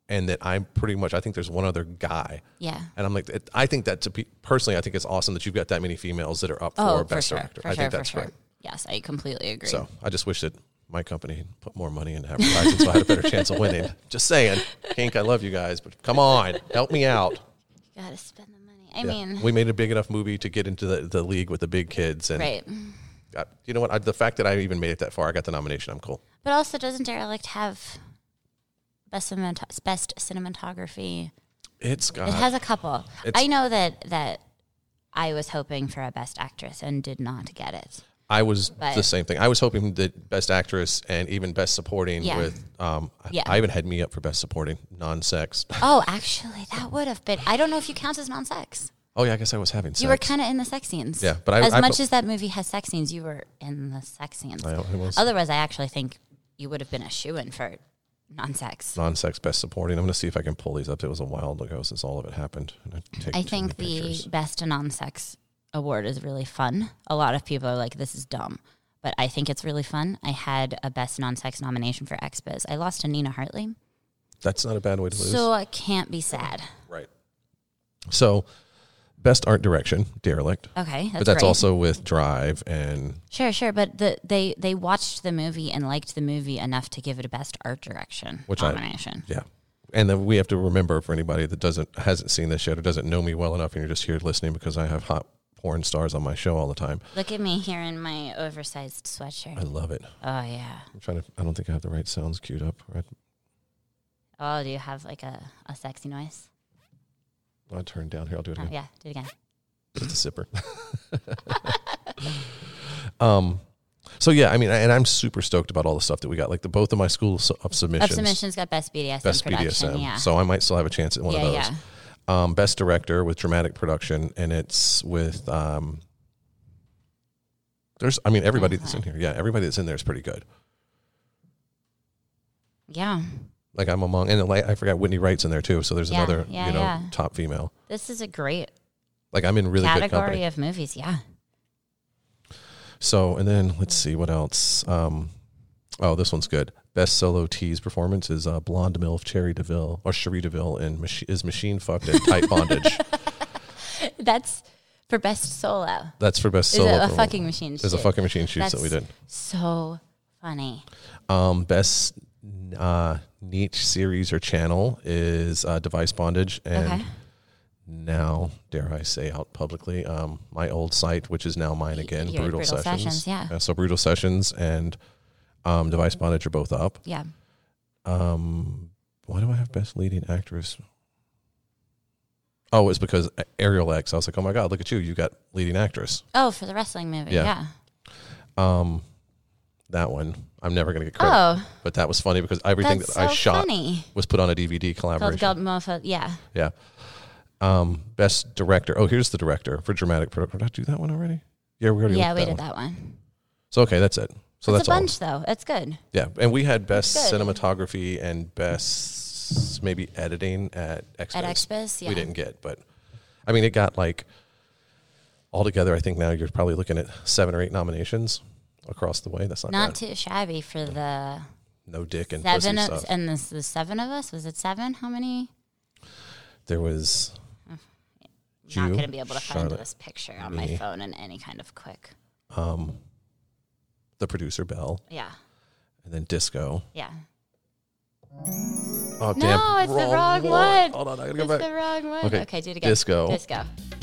and that I'm pretty much, I think there's one other guy. Yeah. And I'm like, it, I think that to be, personally, I think it's awesome that you've got that many females that are up Oh, for for Best sure. Director. For I sure, think for that's sure. great. Yes, I completely agree. So I just wish that my company put more money into advertising so I had a better chance of winning. Just saying. Kink, I love you guys, but come on, help me out. You got to spend the money. I Yeah. mean. We made a big enough movie to get into the, the league with the big kids. And Right. got, you know what? I, the fact that I even made it that far, I got the nomination. I'm cool. But also, doesn't Derelict have best, cinemat- best cinematography? It's got. It has a couple. It's- I know that, that I was hoping for a best actress and did not get it. I was But- the same thing. I was hoping that Best Actress and even Best Supporting Yeah. with, um, Yeah. I even had me up for Best Supporting, non-sex. Oh, actually, that would have been. I don't know if you count as non-sex. Oh yeah, I guess I was having sex. You were kind of in the sex scenes. Yeah, but I- as I- much as that movie has sex scenes, you were in the sex scenes. I, I was Otherwise, I actually think you would have been a shoo-in for non-sex. non-sex Best Supporting. I'm going to see if I can pull these up. It was a while ago since all of it happened. And I take I too think many the pictures. best non-sex award is really fun. A lot of people are like, this is dumb. But I think it's really fun. I had a best non-sex nomination for X B I Z. I lost to Nina Hartley. That's not a bad way to lose. So I can't be sad. Right. So, Best Art Direction, Derelict. Okay, that's but that's great. also with Drive and Sure, sure. But the, they, they watched the movie and liked the movie enough to give it a best art direction Which I- nomination. yeah. And then we have to remember for anybody that doesn't hasn't seen this yet or doesn't know me well enough and you're just here listening because I have hot porn stars on my show all the time. Look at me here in my oversized I sweatshirt. love it. Oh, yeah. I'm trying to I don't think I have the right sounds queued up. Right? Oh, do you have like a, a sexy noise? I'll turn down here. I'll do it Oh, again. yeah, do it again. Just a sipper. um, so yeah, I mean, and I'm super stoked about all the stuff that we got. Like the both of my schools of submissions, Of submissions got best B D S M best production. B D S M. Yeah. So I might still have a chance at one yeah, of those. yeah. Um, best director with dramatic production, and it's with. Um, there's, I mean, everybody that's in here. Yeah, everybody that's in there is pretty good. Yeah. Like I'm among, and like, I forgot Whitney Wright's in there too. So there's Yeah, another, yeah, you know, yeah. top female. This is a great Like I'm in really good category company. of movies. Yeah. So, and then let's see what else. Um, oh, this one's good. Best solo tease performance is uh, Blonde MILF Cherry DeVille or Cherie DeVille in Mach- is Machine Fucked in Tight Bondage. That's for best solo. That's for best Is solo. it a for- fucking machine There's a shoot? fucking machine shoots that we That's did. So funny. Um, best uh, niche series or channel is uh, Device Bondage, and Okay. now dare I say out publicly, um, my old site, which is now mine again, Your Brutal, Brutal Sessions. Sessions, yeah. So Brutal Sessions and um, Device Bondage are both up. Yeah. Um, why do I have best leading actress? Oh, it's because Ariel X. I was like, oh my god, look at you! You got leading actress. Oh, for the wrestling movie. Yeah. Yeah. Um, that one I'm never gonna get credit, Oh, but that was funny because everything that's that I so shot funny. was put on a D V D Called collaboration. Gold Mofo. Yeah. Yeah. Um, best director. Oh, here's the director for dramatic production. Did I do that one already? Yeah, we already. Yeah, looked we that did one. that one. So okay, that's it. So It's that's a all. bunch, though. It's good. Yeah, and we had best That's good. cinematography and best maybe editing at X B I Z. At X B I Z, yeah. We didn't get, but I mean, it got like altogether. I think now you're probably looking at seven or eight nominations across the way. That's not, Not bad. too shabby for the No dick and seven pussy of, stuff. and this the seven of us. Was it seven? How many? There was. Not you, going to be able to find Charlotte, this picture on my me. phone in any kind of quick. Um, the producer Belle, Yeah. and then Disco. Yeah. Oh No, damn! it's the wrong one. Hold on, I gotta go It's back. the wrong one. Okay, Okay, do it again. Disco. Disco.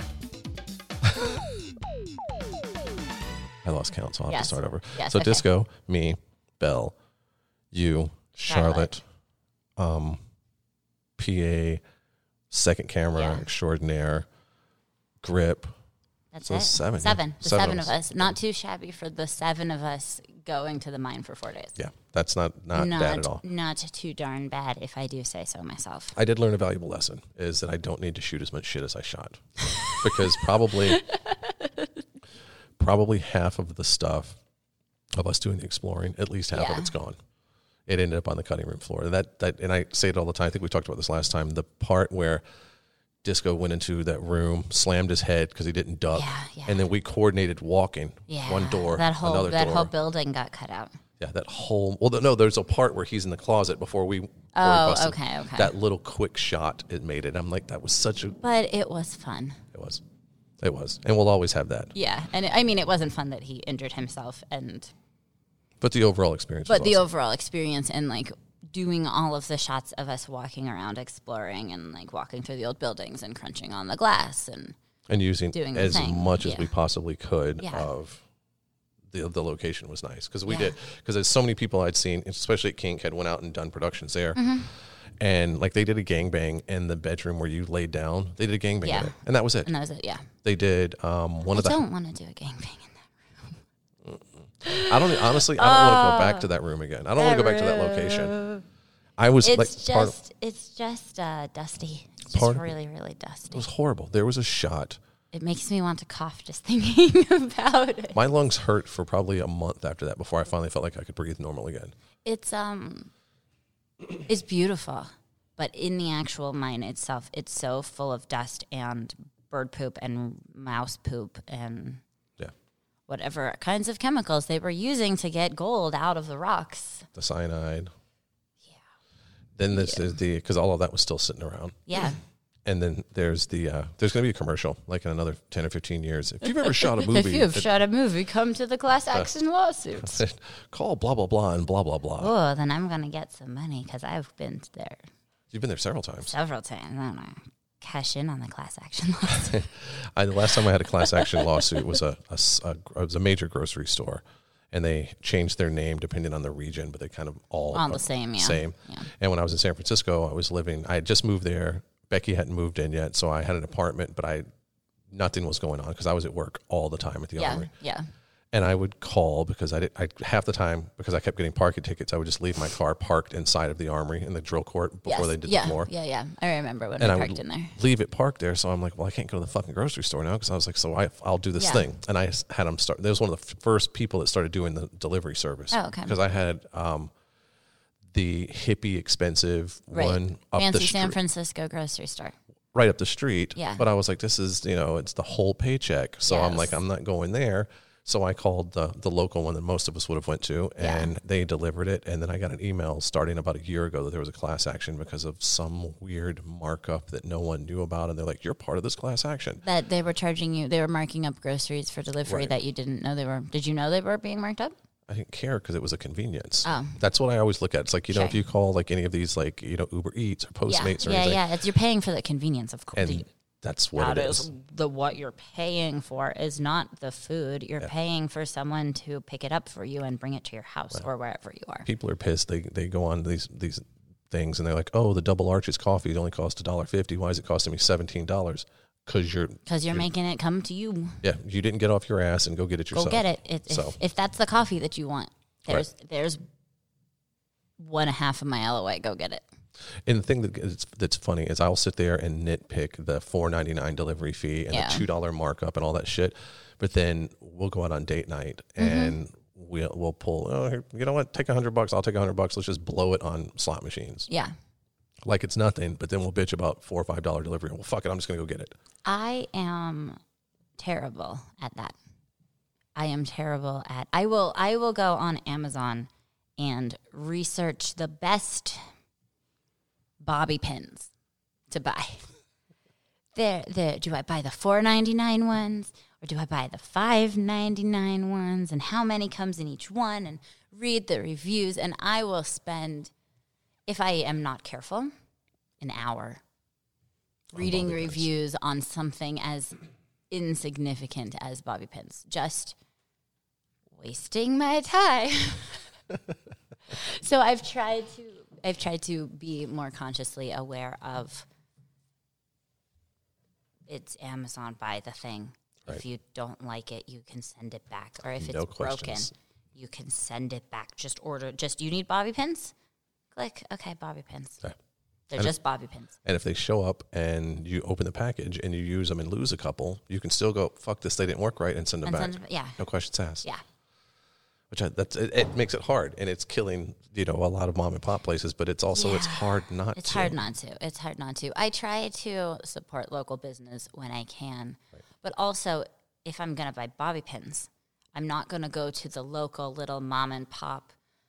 I lost count, so I'll have Yes. to start over. Yes, so okay. Disco, me, Belle, you, Charlotte, Charlotte. um, P A, second camera Yeah. extraordinaire, Grip. That's So it. seven, yeah. Seven. The Seven seven, of of us. us. Not too shabby for the seven of us going to the mine for four days. Yeah, that's not not, not bad at all. Not too darn bad, if I do say so myself. I did learn a valuable lesson: is that I don't need to shoot as much shit as I shot, because probably, probably half of the stuff of us doing the exploring, at least half of Yeah. it's gone. It ended up on the cutting room floor. And that that and I say it all the time. I think we talked about this last time. The part where Disco went into that room, slammed his head because he didn't duck, Yeah, yeah. and then we coordinated walking Yeah. one door, That whole another that door. whole building got cut out. Yeah, that whole, well, no, there's a part where he's in the closet before we. Oh, okay, okay. That little quick shot, it made it. I'm like, that was such a. But it was fun. It was. It was. And we'll always have that. Yeah. And I mean, it wasn't fun that he injured himself and. But the overall experience But was the awesome. overall experience and like doing all of the shots of us walking around, exploring and like walking through the old buildings and crunching on the glass and. And using doing the as thing. much as Yeah. we possibly could Yeah. of. The, the location was nice because we Yeah. did because there's so many people I'd seen, especially at Kink, had went out and done productions there, Mm-hmm. and like they did a gangbang in the bedroom where you laid down. They did a gangbang Yeah. in it, and that was it. And that was it. Yeah. They did um, one I of the. don't want to do a gangbang in I don't honestly. I don't want to go back to that room again. I don't want to go back to that location. I was It's like just, part of, it's just uh, dusty. It's just Part- really, really it dusty. was horrible. There was a shot. It makes me want to cough just thinking about it. My lungs hurt for probably a month after that before I finally felt like I could breathe normal again. It's um, it's beautiful, but in the actual mine itself, it's so full of dust and bird poop and mouse poop and Yeah, whatever kinds of chemicals they were using to get gold out of the rocks. the cyanide. Yeah. Then this is the because all of that was still sitting around. Yeah. And then there's the uh, there's going to be a commercial like in another ten or fifteen years. If you've ever shot a movie, If you've it- shot a movie, come to the class action lawsuits. call blah blah blah and blah blah blah. Oh, then I'm gonna get some money because I've been there You've been there several times. several times. I don't know. Cash in on the class action lawsuit. I, the last time I had a class action lawsuit was a, a s- a- it was a major grocery store, and they changed their name depending on the region, but they kind of all All the same, yeah. Same. Yeah. And when I was in San Francisco, I was living. I had just moved there. Becky hadn't moved in yet, so I had an apartment, but I nothing was going on because I was at work all the time at the Yeah, Armory. yeah. And I would call because I did. I half the time because I kept getting parking tickets. I would just leave my car parked inside of the Armory in the drill court before Yes. they did yeah, the floor. Yeah, yeah. I remember when And we I parked would in there. leave it parked there. So I'm like, well, I can't go to the fucking grocery store now because I was like, so I, I'll do this Yeah. thing. And I s- had them start. There was one of the f- first people that started doing the delivery service. Oh, okay. Because I had um, the hippie expensive Right. one up Fancy the street, San Francisco grocery store. right up the street. Yeah. But I was like, this is, you know, it's the whole paycheck. So I'm Yes. like, I'm not going there. So I called the the local one that most of us would have went to, and Yeah. they delivered it. And then I got an email starting about a year ago that there was a class action because of some weird markup that no one knew about. And they're like, you're part of this class action. That they were charging you, they were marking up groceries for delivery Right. that you didn't know they were. Did you know they were being marked up? I didn't care because it was a convenience. Oh. That's what I always look at. It's like, you know, Sure. if you call like any of these, like, you know, Uber Eats or Postmates yeah, or yeah, anything, yeah. It's, you're paying for the convenience, of course. and that's what That it is is. the what you're paying for is not the food. You're paying for someone to pick it up for you and bring it to your house or wherever you are. People are pissed. They they go on these these things and they're like, oh, the Double Arches coffee only cost a dollar fifty. Why is it costing me seventeen dollars? Because you're Because you're making it come to you. yeah, you didn't get off your ass and go get it Go yourself. get it. If, So- if, if that's the coffee that you want, there's there's one half a mile away. Go get it. And the thing that is, that's funny is I'll sit there and nitpick the four ninety nine delivery fee and Yeah. the two dollar markup and all that shit. But then we'll go out on date night and we'll we'll pull. Oh, here, you know what? Take a hundred bucks. I'll take a hundred bucks. Let's just blow it on slot machines Yeah. like it's nothing. But then we'll bitch about four or five dollar delivery. Well, fuck it. I'm just gonna go get it. I am terrible at that. I am terrible at I will I will go on Amazon and research the best bobby pins to buy. There there do I buy the four ninety-nine ones or do I buy the five ninety-nine ones and how many comes in each one and read the reviews and I will spend if I am not careful an hour reading bobby pins. reviews on something as insignificant as bobby pins. Just wasting my time. So I've tried to I've tried to be more consciously aware of it's Amazon, buy the thing. Right. If you don't like it, you can send it back. Or if it's No broken, questions. you can send it back. Just order just you need bobby pins? Click, okay, bobby pins. Yeah. They're And- just bobby pins. And if they show up and you open the package and you use them and lose a couple, you can still go, fuck this, they didn't work right, and send them And back. send it- yeah. No questions asked. Yeah. Which I, that's it, it makes it hard, and it's killing, you know, a lot of mom and pop places. But it's also it's Yeah. hard not It's to. hard not to. It's hard not to. I try to support local business when I can. But also, if I'm going to buy bobby pins, I'm not going to go to the local little mom and pop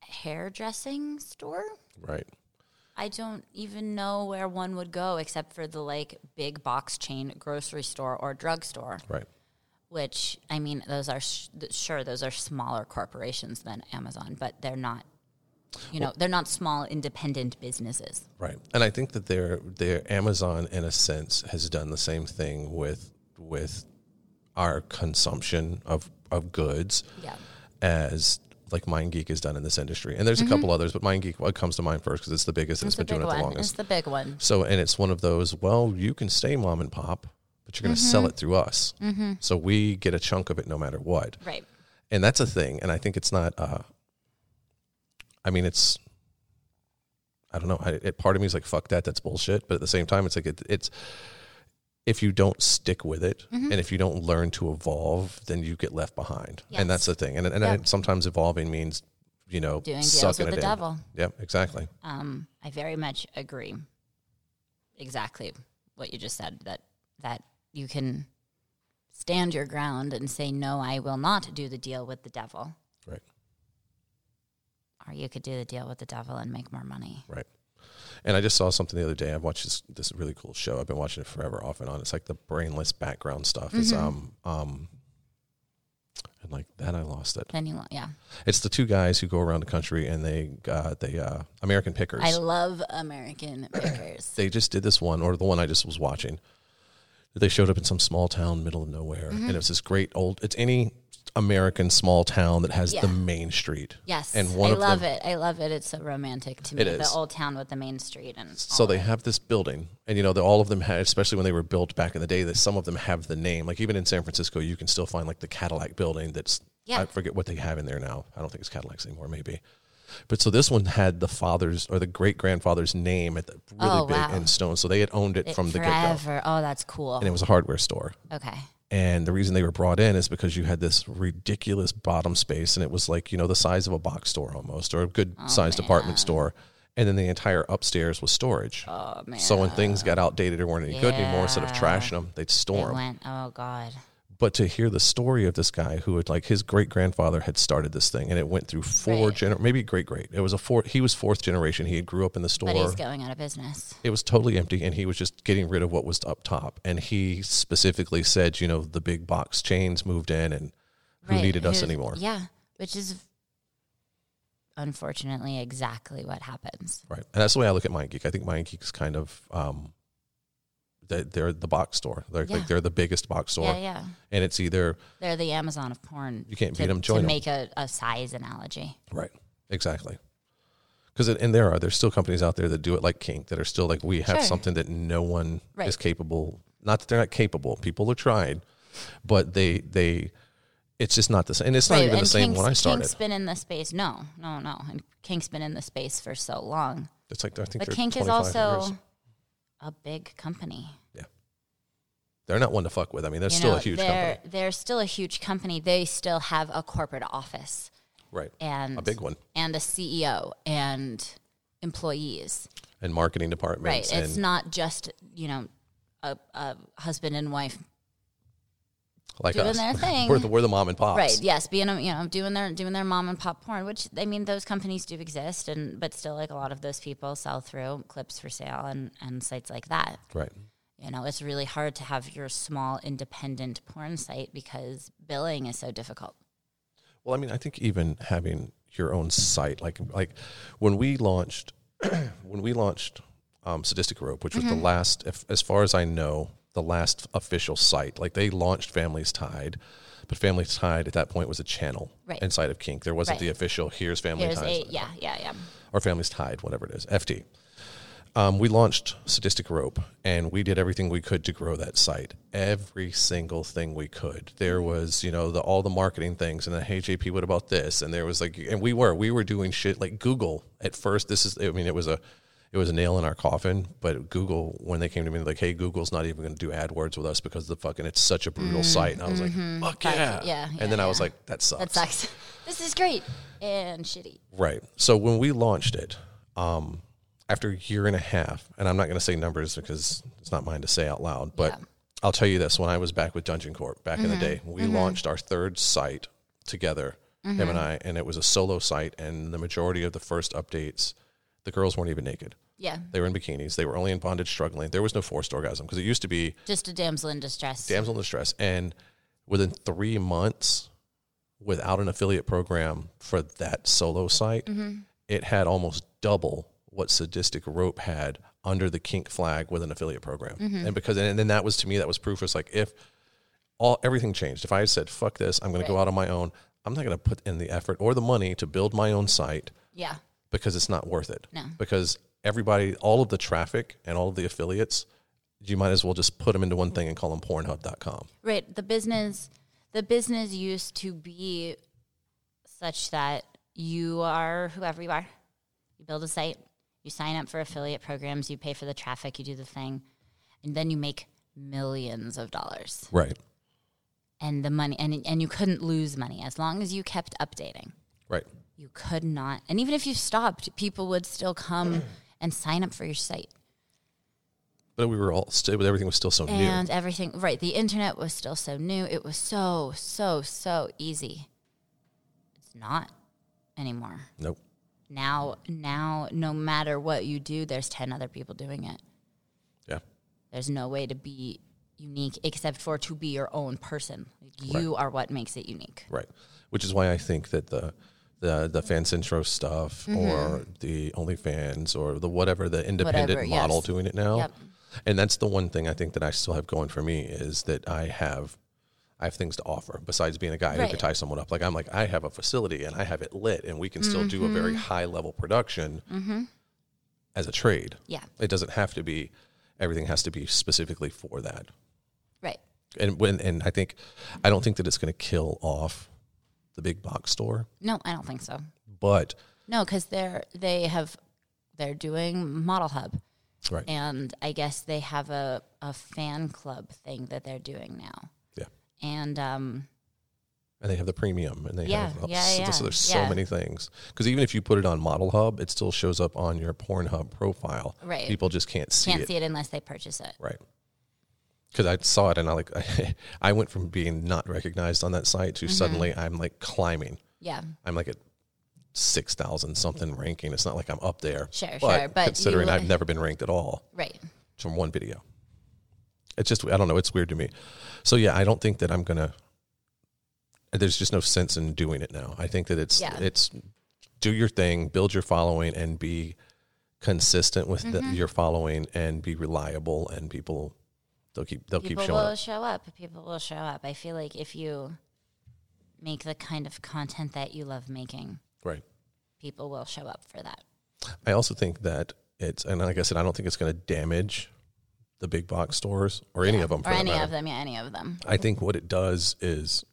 hairdressing store. Right. I don't even know where one would go except for the like big box chain grocery store or drugstore. Right. Which, I mean, those are sh- sure those are smaller corporations than Amazon, but they're not. You know, well, they're not small independent businesses. Right. And I think that their their Amazon in a sense has done the same thing with with our consumption of of goods. Yeah. As like MindGeek has done in this industry. And there's a mm-hmm. couple others, but MindGeek what comes to mind first because it's the biggest and it's, it's been doing one. it the longest. It's the big one. So, and it's one of those, well, you can stay mom and pop, but you're going to mm-hmm. sell it through us. Mm-hmm. So we get a chunk of it no matter what. Right. And that's a thing. And I think it's not, uh, I mean, it's, I don't know. I, it, part of me is like, fuck that. That's bullshit. But at the same time, it's like, it, it's, if you don't stick with it mm-hmm. and if you don't learn to evolve, then you get left behind. Yes. And that's the thing. And, and yep. I, sometimes evolving means, you know, doing deals with the devil. Yep, exactly. Um, I very much agree. Exactly what you just said, that that you can stand your ground and say, no, I will not do the deal with the devil. Right. Or you could do the deal with the devil and make more money. Right. And I just saw something the other day. I've watched this this really cool show. I've been watching it forever, off and on. It's like the brainless background stuff. Mm-hmm. It's um um, and like that I lost it. Then you yeah. It's the two guys who go around the country and they uh, they uh, American Pickers. I love American Pickers. They just did this one, or the one I just was watching. They showed up in some small town, middle of nowhere, mm-hmm. and it was this great old. It's any American small town that has yeah. the main street. Yes, and one I of love them, it. I love it. It's so romantic to me. It is. The old town with the main street, and so they it. have this building, and you know, the, all of them had, especially when they were built back in the day, that some of them have the name. Like even in San Francisco, you can still find like the Cadillac building. That's yeah. I forget what they have in there now. I don't think it's Cadillacs anymore, maybe. But so this one had the father's or the great grandfather's name at the really oh, big wow. in stone. So they had owned it, it from forever. the get go. Oh, that's cool. And it was a hardware store. Okay. And the reason they were brought in is because you had this ridiculous bottom space, and it was like, you know, the size of a box store almost, or a good oh, sized man. department store. And then the entire upstairs was storage. Oh, man. So when things got outdated or weren't any yeah. good anymore, instead of trashing them, they'd store they them. Went, oh, God. But to hear the story of this guy who had, like, his great grandfather had started this thing, and it went through four right. gener, maybe great great. It was a four. He was fourth generation. He had grew up in the store. But he's going out of business. It was totally empty, and he was just getting rid of what was up top. And he specifically said, you know, the big box chains moved in, and who right. needed Who's, us anymore? Yeah, which is unfortunately exactly what happens. Right, and that's the way I look at MindGeek. I think MindGeek is kind of. Um, They're the box store. They're yeah. like they're the biggest box store. Yeah, yeah. And it's either they're the Amazon of porn. You can't to, beat them. Join to them. make a, a size analogy. Right. Exactly. Because and there are there's still companies out there that do it like Kink that are still like we have sure. something that no one right. is capable. Not that they're not capable. People have tried, but they they. It's just not the same. And it's not right. even and the same Kink's, when I started. Kink's been in the space. No, no, no. And Kink's been in the space for so long. It's like I think. But Kink is also years. a big company. Yeah. They're not one to fuck with. I mean, they're you still know, a huge they're, company. They're still a huge company. They still have a corporate office. Right. And a big one. And a C E O and employees. And marketing departments. Right. And it's not just, you know, a, a husband and wife like doing us. their thing. we're, the, we're the mom and pops. Right. Yes. Being, a, you know, doing their doing their mom and pop porn, which, I mean, those companies do exist, and but still, like, a lot of those people sell through Clips for Sale and, and sites like that. Right. You know, it's really hard to have your small independent porn site because billing is so difficult. Well, I mean, I think even having your own site, like like when we launched, when we launched um, Sadistic Rope, which was mm-hmm. the last, if, as far as I know, the last official site. Like they launched Families Tied, but Families Tied at that point was a channel right. inside of Kink. There wasn't right. the official here's Family Here's Tied. A, yeah, yeah, yeah. Or Families Tied, whatever it is, F T. Um, we launched Sadistic Rope, and we did everything we could to grow that site. Every single thing we could. There was, you know, the all the marketing things, and then, hey, J P, what about this? And there was like, and we were, we were doing shit like Google at first. This is, I mean, it was a, it was a nail in our coffin. But Google, when they came to me, like, hey, Google's not even going to do AdWords with us because the fucking, it's such a brutal mm, site. And I was mm-hmm. like, fuck yeah. yeah, yeah. And then yeah. I was like, that sucks. That sucks. This is great and shitty. Right. So when we launched it, um, after a year and a half, and I'm not going to say numbers because it's not mine to say out loud, but yeah. I'll tell you this. When I was back with Dungeon Corp back mm-hmm. in the day, we mm-hmm. launched our third site together Mm-hmm. him and I, and it was a solo site, and the majority of the first updates, the girls weren't even naked. Yeah. They were in bikinis. They were only in bondage, struggling. There was no forced orgasm because it used to be just a damsel in distress. Damsel in distress. And within three months, without an affiliate program for that solo site, mm-hmm. it had almost double what Sadistic Rope had under the kink flag with an affiliate program. Mm-hmm. And because, and then that was, to me, that was proof. It's like, if all, everything changed, if I had said, fuck this, I'm going right. to go out on my own, I'm not going to put in the effort or the money to build my own site. Yeah. Because it's not worth it. No. Because everybody, all of the traffic and all of the affiliates, you might as well just put them into one thing and call them pornhub dot com. Right. The business, the business used to be such that you are whoever you are. You build a site, you sign up for affiliate programs, you pay for the traffic, you do the thing, and then you make millions of dollars. Right. And the money, and and you couldn't lose money as long as you kept updating. Right. You could not. And even if you stopped, people would still come and sign up for your site. But we were all still, everything was still so new. And everything, right. The internet was still so new. It was so, so, so easy. It's not anymore. Nope. Now, now, no matter what you do, there's ten other people doing it. Yeah. There's no way to be unique except for to be your own person. You Right. are what makes it unique. Right. Which is why I think that the the the Fancentro stuff Mm-hmm. or the OnlyFans or the whatever, the independent Whatever, model yes. doing it now. Yep. And that's the one thing I think that I still have going for me is that I have I have things to offer besides being a guy who Right. can tie someone up. Like I'm like, I have a facility and I have it lit and we can still do a Mm-hmm. very high level production as a trade. Yeah. It doesn't have to be, everything has to be specifically for that. Right. And when, and I think, I don't think that it's going to kill off the big box store, No, I don't think so. but No, because they're they have they're doing Model Hub, right. and I guess they have a, a fan club thing that they're doing now. Yeah. And um, And they have the premium, and they Yeah, have yeah, so, yeah, so there's so yeah. many things. Because even if you put it on Model Hub, it still shows up on your Pornhub profile. Right. People just can't see can't it. see it unless they purchase it. Right. Because I saw it, and I like I went from being not recognized on that site to Mm-hmm. suddenly I'm like climbing. Yeah. I'm like at six thousand something ranking. It's not like I'm up there. Sure, but sure, but considering you- I've never been ranked at all Right. from one video, it's just I don't know. It's weird to me. So yeah, I don't think that I'm gonna. There's just no sense in doing it now. I think that it's Yeah. it's do your thing, build your following, and be consistent with the, Mm-hmm. your following, and be reliable, and people they'll keep they'll People keep showing will up. show up. People will show up. I feel like if you make the kind of content that you love making, Right. people will show up for that. I also think that it's, and like I said, I don't think it's going to damage the big box stores or any of them. For Or that any matter. of them. Yeah, any of them. I think what it does is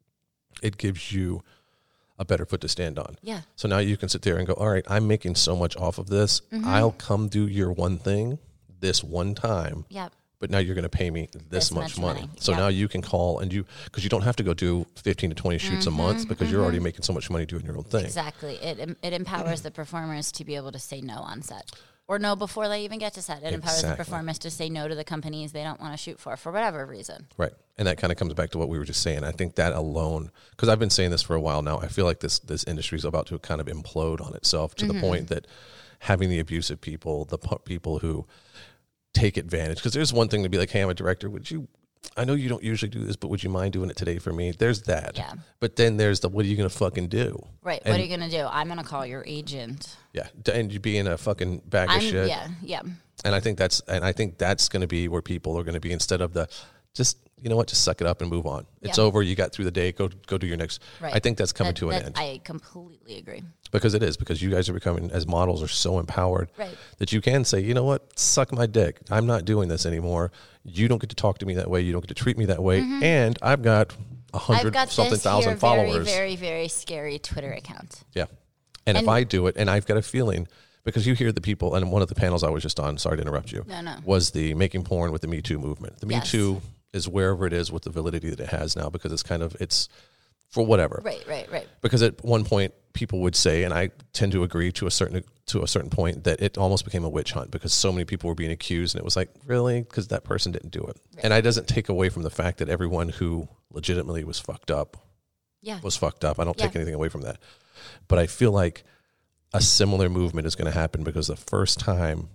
it gives you a better foot to stand on. Yeah. So now you can sit there and go, all right, I'm making so much off of this. Mm-hmm. I'll come do your one thing this one time. Yep. But now you're going to pay me this, This much, much money. money. So Yeah. now you can call and you, because you don't have to go do fifteen to twenty shoots Mm-hmm, a month because you're already making so much money doing your own thing. Exactly. It it empowers the performers to be able to say no on set. Or no before they even get to set. It empowers the Exactly. performers to say no to the companies they don't want to shoot for, for whatever reason. Right. And that kind of comes back to what we were just saying. I think that alone, because I've been saying this for a while now, I feel like this this industry is about to kind of implode on itself to Mm-hmm. the point that having the abusive people, the pu- people who take advantage, because there's one thing to be like, hey, I'm a director. Would you, I know you don't usually do this, but would you mind doing it today for me? There's that. Yeah. But then there's the, what are you going to fucking do? Right. And- what are you going to do? I'm going to call your agent. Yeah. D- And you being a fucking bag of I'm, shit. yeah, yeah. And I think that's, and I think that's going to be where people are going to be instead of the, just, you know what, just suck it up and move on. It's Yeah. over. You got through the day. Go, go do your next. Right. I think that's coming That- to an that- end. I completely agree. Because it is, because you guys are becoming, as models, are so empowered Right. that you can say, you know what, suck my dick. I'm not doing this anymore. You don't get to talk to me that way. You don't get to treat me that way. And I've got a Mm-hmm. I've hundred got something this thousand here followers. very, very, very scary Twitter account. Yeah. And, if And- I do it, and I've got a feeling, because you hear the people, and one of the panels I was just on, sorry to interrupt you, No, no. was the making porn with the Me Too movement. The Me Yes. Too is wherever it is with the validity that it has now, because it's kind of, it's for whatever. Right, right, right. Because at one point people would say, and I tend to agree to a certain to a certain point, that it almost became a witch hunt because so many people were being accused, and it was like, really, because that person didn't do it. Right. And it doesn't take away from the fact that everyone who legitimately was fucked up yeah. was fucked up. I don't Yeah. take anything away from that. But I feel like a similar movement is going to happen because the first time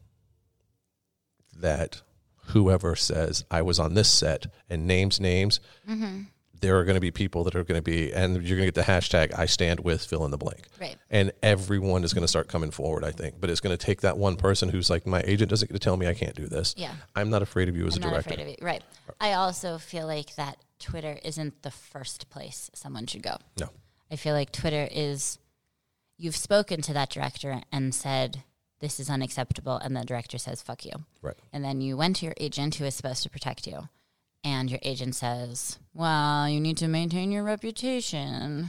that whoever says I was on this set and names names, mm-hmm. there are going to be people that are going to be, and you're going to get the hashtag I stand with fill in the blank. Right. And everyone is going to start coming forward, I think. But it's going to take that one person who's like, my agent doesn't get to tell me I can't do this. Yeah. I'm not afraid of you as I'm a director. not afraid of you. Right. I also feel like that Twitter isn't the first place someone should go. No. I feel like Twitter is, you've spoken to that director and said, this is unacceptable, and the director says, fuck you. Right. And then you went to your agent who is supposed to protect you, and your agent says, well, you need to maintain your reputation.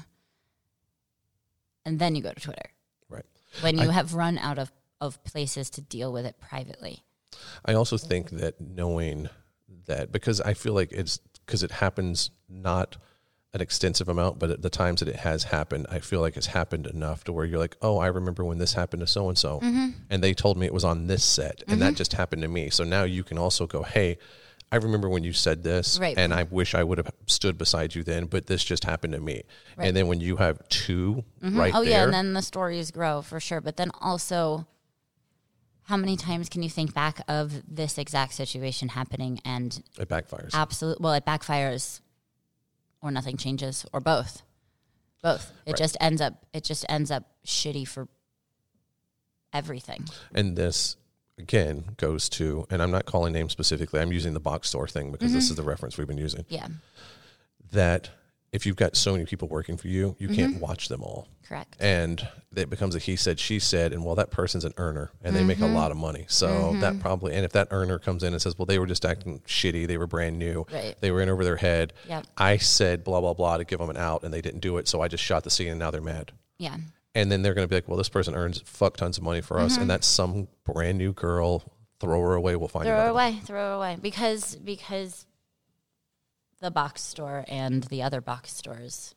And then you go to Twitter. Right. When you I, have run out of, of places to deal with it privately. I also think that knowing that, because I feel like it's, because it happens not an extensive amount, but at the times that it has happened, I feel like it's happened enough to where you're like, oh, I remember when this happened to so-and-so, mm-hmm. and they told me it was on this set, and mm-hmm. that just happened to me. So now you can also go, hey, I remember when you said this, right. and I wish I would have stood beside you then, but this just happened to me. Right. And then when you have two mm-hmm. right oh, there. yeah, and then the stories grow for sure. But then also, how many times can you think back of this exact situation happening and it backfires? Absolutely. Well, it backfires, or nothing changes, or both. Both. It Right. just ends up. It just ends up shitty for everything. And this again goes to, and I'm not calling names specifically. I'm using the box store thing because mm-hmm. this is the reference we've been using. Yeah. That if you've got so many people working for you, you mm-hmm. can't watch them all. Correct. And it becomes a he said, she said, and well, that person's an earner and they mm-hmm. make a lot of money. So mm-hmm. that probably, and if that earner comes in and says, well, they were just acting shitty, they were brand new, right. they were in over their head. Yep. I said blah, blah, blah to give them an out and they didn't do it. So I just shot the scene and now they're mad. Yeah. And then they're going to be like, well, this person earns fuck tons of money for us. Mm-hmm. And that's some brand new girl. Throw her away. We'll find throw her away. One. Throw her away. Because, because the box store and the other box stores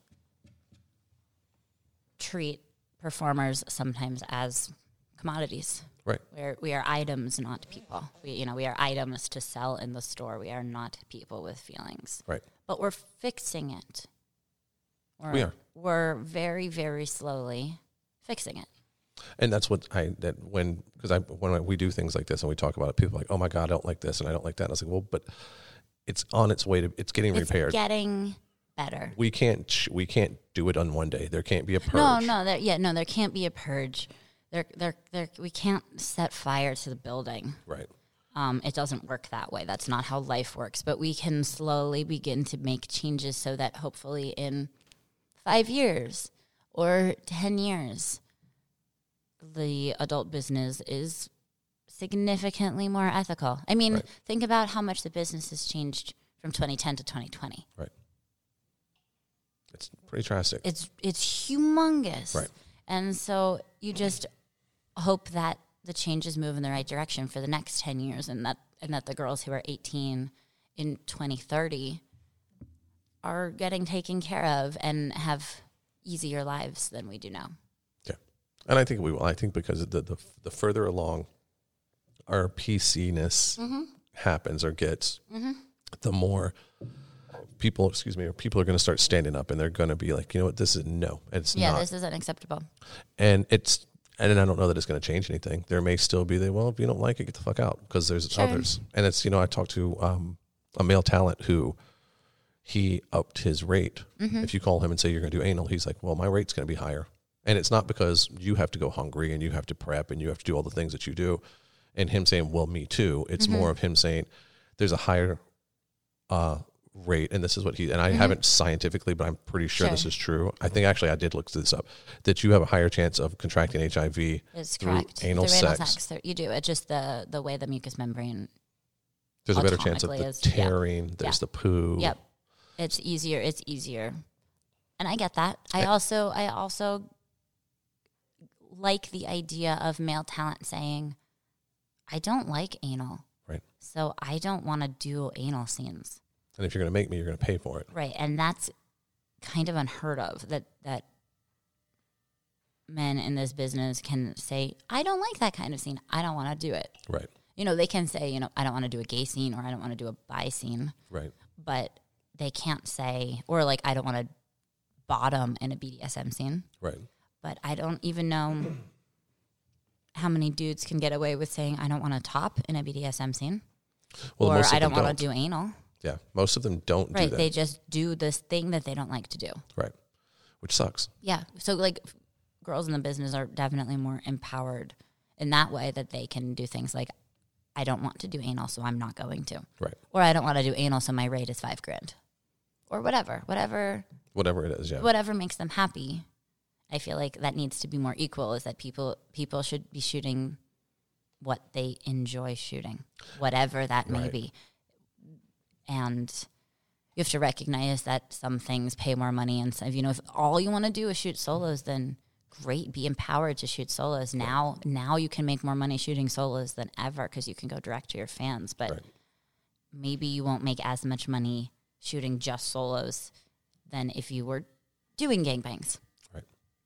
treat performers sometimes as commodities. Right. We're, we are items, not people. We, you know, we are items to sell in the store. We are not people with feelings. Right. But we're fixing it. We're, we are. We're very, very slowly fixing it. And that's what I, that when, because I, when we do things like this and we talk about it, people are like, oh my God, I don't like this and I don't like that. And I was like, well, but it's on its way to, it's getting it's repaired. getting better. We can't, we can't do it on one day. There can't be a purge. No, no, there, yeah, no, there can't be a purge. There, there, there, we can't set fire to the building. Right. Um, it doesn't work that way. That's not how life works. But we can slowly begin to make changes so that hopefully in five years or ten years, the adult business is significantly more ethical. I mean, right. think about how much the business has changed from twenty ten to twenty twenty. Right. It's pretty drastic. It's it's humongous. Right. And so you just hope that the changes move in the right direction for the next ten years, and that and that the girls who are eighteen in twenty thirty are getting taken care of and have easier lives than we do now. Yeah. And I think we will. I think because the the, the further along our P C-ness mm-hmm. happens or gets, mm-hmm. the more people, excuse me, or people are going to start standing up and they're going to be like, you know what, this is no, it's yeah, not. this is unacceptable. And it's, and I don't know that it's going to change anything. There may still be the, well, if you don't like it, get the fuck out, because there's sure. others. And it's, you know, I talked to um, a male talent who he upped his rate. Mm-hmm. If you call him and say you're going to do anal, he's like, well, my rate's going to be higher. And it's not because you have to go hungry and you have to prep and you have to do all the things that you do. And him saying, well, me too. It's mm-hmm. more of him saying there's a higher uh, rate. And this is what he, and I mm-hmm. haven't scientifically, but I'm pretty sure, sure this is true. I think actually I did look this up, that you have a higher chance of contracting H I V is through correct. anal through sex. Anal sex. You do. It's just the, the way the mucus membrane There's a better chance of the is, tearing. Yeah. There's yeah. the poo. Yep. It's easier. It's easier. And I get that. I also, I also like the idea of male talent saying, I don't like anal. Right. So I don't want to do anal scenes. And if you're going to make me, you're going to pay for it. Right. And that's kind of unheard of, that, that men in this business can say, I don't like that kind of scene. I don't want to do it. Right. You know, they can say, you know, I don't want to do a gay scene, or I don't want to do a bi scene. Right. But they can't say, or like, I don't want to bottom in a B D S M scene. Right. But I don't even know how many dudes can get away with saying, I don't want to top in a B D S M scene. Well, or most of I don't them want to do anal. Yeah, most of them don't Right. do that. They just do this thing that they don't like to do. Right. Which sucks. Yeah. So, like, girls in the business are definitely more empowered in that way that they can do things like, I don't want to do anal, so I'm not going to. Right. Or I don't want to do anal, so my rate is five grand. Or whatever. Whatever. Whatever it is, yeah. Whatever makes them happy. I feel like that needs to be more equal, is that people people should be shooting what they enjoy shooting, whatever that may Right. be. And you have to recognize that some things pay more money. And so, if, you know, if all you want to do is shoot solos, then great, be empowered to shoot solos. Now, now you can make more money shooting solos than ever because you can go direct to your fans. But Right. maybe you won't make as much money shooting just solos than if you were doing gangbangs. Right.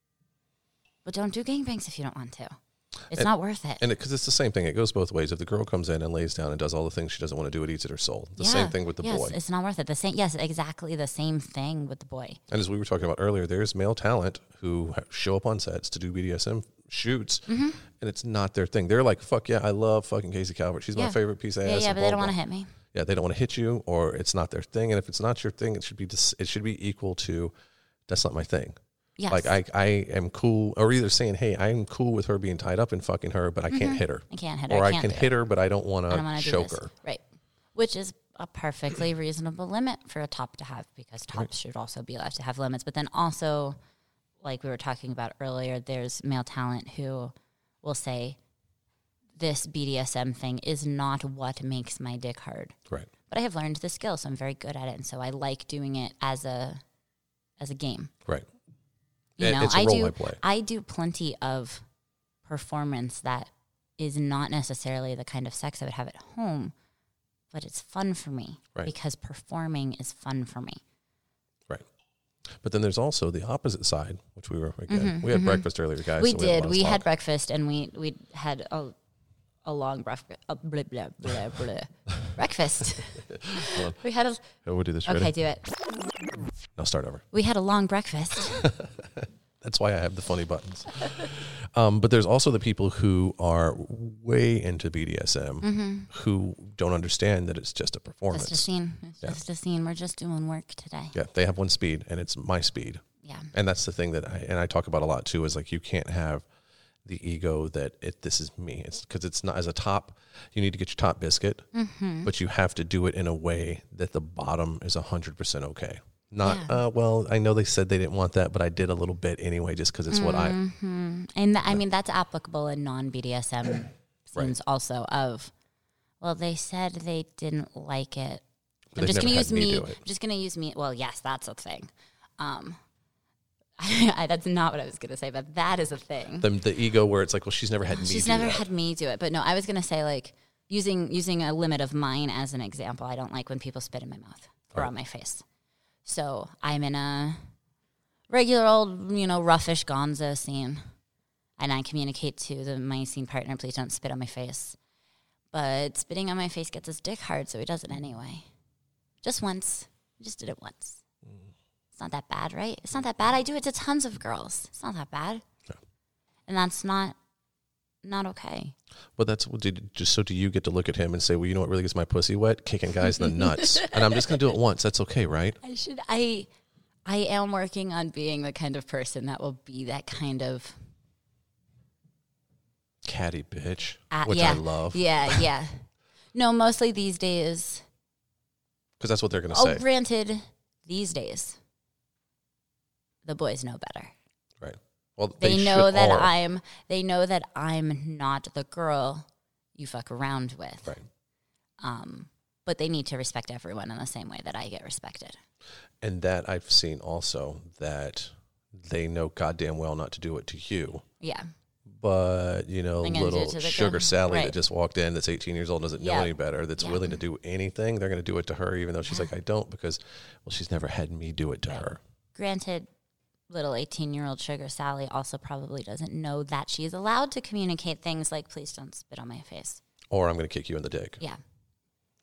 But don't do gangbangs if you don't want to. It's And- not worth it. And because it, it's the same thing. It goes both ways. If the girl comes in and lays down and does all the things she doesn't want to do, it eats at her soul. The Yeah. same thing with the yes, boy. it's not worth it. The same, yes, exactly the same thing with the boy. And as we were talking about earlier, there's male talent who ha- show up on sets to do B D S M shoots, Mm-hmm. and it's not their thing. They're like, fuck yeah, I love fucking Casey Calvert. She's Yeah. my favorite piece of Yeah, ass. yeah, and but blah, they don't blah. want to hit me. Yeah, they don't want to hit you, or it's not their thing. And if it's not your thing, it should be dis- it should be equal to, that's not my thing. Yes. Like I, I am cool, or either saying, hey, I'm cool with her being tied up and fucking her, but I can't hit her. I can't hit her. Or I I, can't can do hit her, but I don't want I don't to want to choke do this. her. Right. Which is a perfectly reasonable limit for a top to have, because tops Right. should also be allowed to have limits. But then also, like we were talking about earlier, there's male talent who will say, this B D S M thing is not what makes my dick hard. Right. But I have learned the skill, so I'm very good at it. And so I like doing it as a as a game. Right. You It- know, it's a I role do I play. I do plenty of performance that is not necessarily the kind of sex I would have at home, but it's fun for me Right. because performing is fun for me. Right. But then there's also the opposite side, which we were again, we had breakfast earlier, guys. we so did. had a lot of We had talk. breakfast and we we had a a long breakfast. A blah, blah, blah, blah. breakfast. we had a Oh, we'll do this. okay. Ready? Do it. I'll start over. We had a long breakfast. That's why I have the funny buttons. um, but there's also the people who are way into B D S M who don't understand that it's just a performance. Just a scene. It's Yeah. just a scene. We're just doing work today. Yeah, they have one speed, and it's my speed. Yeah. And that's the thing that I and I talk about a lot too. Is like you can't have the ego that it this is me. It's because it's not as a top. You need to get your top biscuit, Mm-hmm. but you have to do it in a way that the bottom is a hundred percent okay. Not Yeah. uh, well. I know they said they didn't want that, but I did a little bit anyway, just because it's what I. Mm-hmm. And th- I mean, that's applicable in non B D S M scenes also of, well, they said they didn't like it. But I'm they've just going to never use had me me. do it. I'm just going to use me. Well, yes, that's a thing. Um, I, that's not what I was going to say, but that is a thing. The, the ego where it's like, well, she's never had me. She's do never that. had me do it. But no, I was going to say, like, using using a limit of mine as an example. I don't like when people spit in my mouth or Right. on my face. So I'm in a regular old, you know, roughish gonzo scene. And I communicate to the, my scene partner, please don't spit on my face. But spitting on my face gets his dick hard, so he does it anyway. Just once. I just did it once. It's not that bad, right? It's not that bad. I do it to tons of girls. It's not that bad. No. And that's not not okay. Well, that's what did just so do you get to look at him and say, well, you know what really gets my pussy wet? Kicking guys in the nuts. And I'm just going to do it once. That's okay, right? I should I I am working on being the kind of person that will be that kind of Catty bitch, uh, which yeah, I love. Yeah, yeah. No, mostly these days. Because that's what they're going to Oh, say. granted, these days the boys know better. Right. Well, They, they, know should that all. I'm they know that I'm not the girl you fuck around with. Right. Um, but they need to respect everyone in the same way that I get respected. And that I've seen also that they know goddamn well not to do it to you. Yeah. But, you know, They're gonna do little it to the sugar girl. Sally Right. that just walked in that's eighteen years old, doesn't know Yeah. any better, that's Yeah. willing to do anything, they're going to do it to her, even though she's Yeah. like, I don't, because, well, she's never had me do it to Right. her. Granted, little eighteen-year-old Sugar Sally also probably doesn't know that she is allowed to communicate things like, please don't spit on my face. Or I'm going to kick you in the dick. Yeah.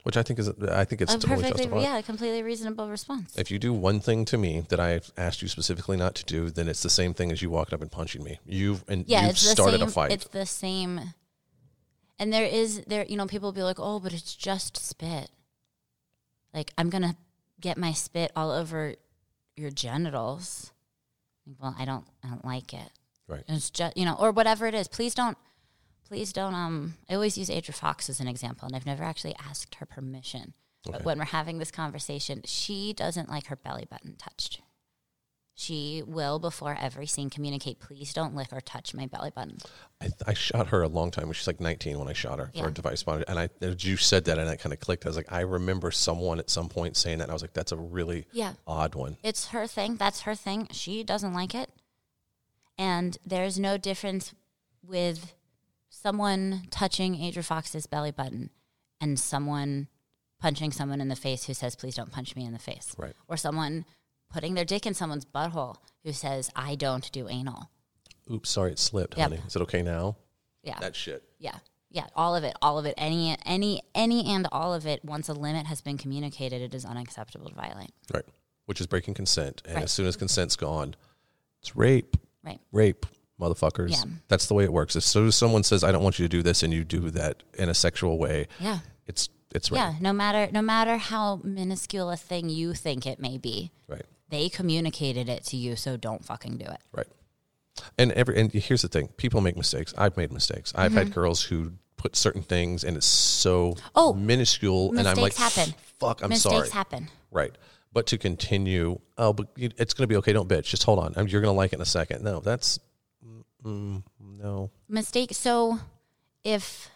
Which I think is, I think it's a totally perfectly, justified. yeah, a completely reasonable response. If you do one thing to me that I've asked you specifically not to do, then it's the same thing as you walking up and punching me. You've and Yeah, you've it's the started same, a fight. It's the same. And there is there, you know, people will be like, "Oh, but it's just spit." Like, I'm gonna get my spit all over your genitals. Well, I don't, I don't like it. Right. It's just, you know, or whatever it is. Please don't, please don't. Um, I always use Adria Fox as an example, and I've never actually asked her permission. Okay. But when we're having this conversation, she doesn't like her belly button touched. She will, before every scene, communicate, please don't lick or touch my belly button. I, I shot her a long time. She's like nineteen when I shot her Yeah. for a device monitor. And I, you said that, and that kind of clicked. I was like, I remember someone at some point saying that. And I was like, that's a really Yeah. odd one. It's her thing. That's her thing. She doesn't like it. And there's no difference with someone touching Adria Fox's belly button and someone punching someone in the face who says, please don't punch me in the face. Right. Or someone putting their dick in someone's butthole who says, I don't do anal. Oops, sorry, it slipped, Yep. honey. Is it okay now? Yeah. That shit. Yeah. Yeah. All of it. All of it. Any, any, any and all of it. Once a limit has been communicated, it is unacceptable to violate. Right. Which is breaking consent. And Right. as soon as consent's gone, it's rape. Right. Rape, motherfuckers. Yeah. That's the way it works. As soon as someone says, I don't want you to do this, and you do that in a sexual way, Yeah. it's it's rape. Yeah. No matter, no matter how minuscule a thing you think it may be, Right. they communicated it to you, so don't fucking do it. Right. And every and here's the thing: people make mistakes. I've made mistakes. I've had girls who put certain things, and it's so Oh, minuscule, and I'm like, mistakes happen. "Fuck, I'm Mistakes sorry." happen. Right. But to continue, oh, but you- it's going to be okay. Don't bitch. Just hold on. I mean, you're going to like it in a second. No, that's mm, no. Mistake. So if,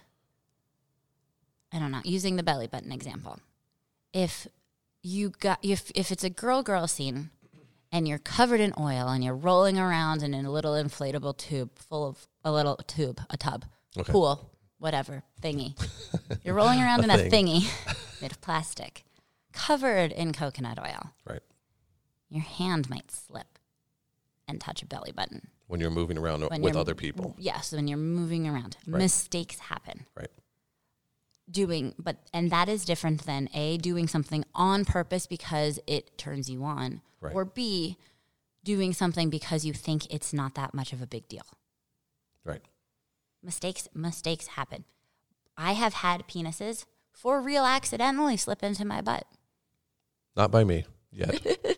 I don't know, using the belly button example, if you got, if, if it's a girl-girl scene and you're covered in oil and you're rolling around in a little inflatable tube full of, a little tube, a tub, Okay. pool, whatever, thingy. You're rolling around A in a thing. thingy made of plastic, covered in coconut oil. Right. Your hand might slip and touch a belly button. When you're moving around When with you're- other people. Yes, when you're moving around. Right. Mistakes happen. Right. Doing, but, and that is different than A, doing something on purpose because it turns you on, Right. or B, doing something because you think it's not that much of a big deal. Right. Mistakes, mistakes happen. I have had penises for real accidentally slip into my butt. Not by me yet.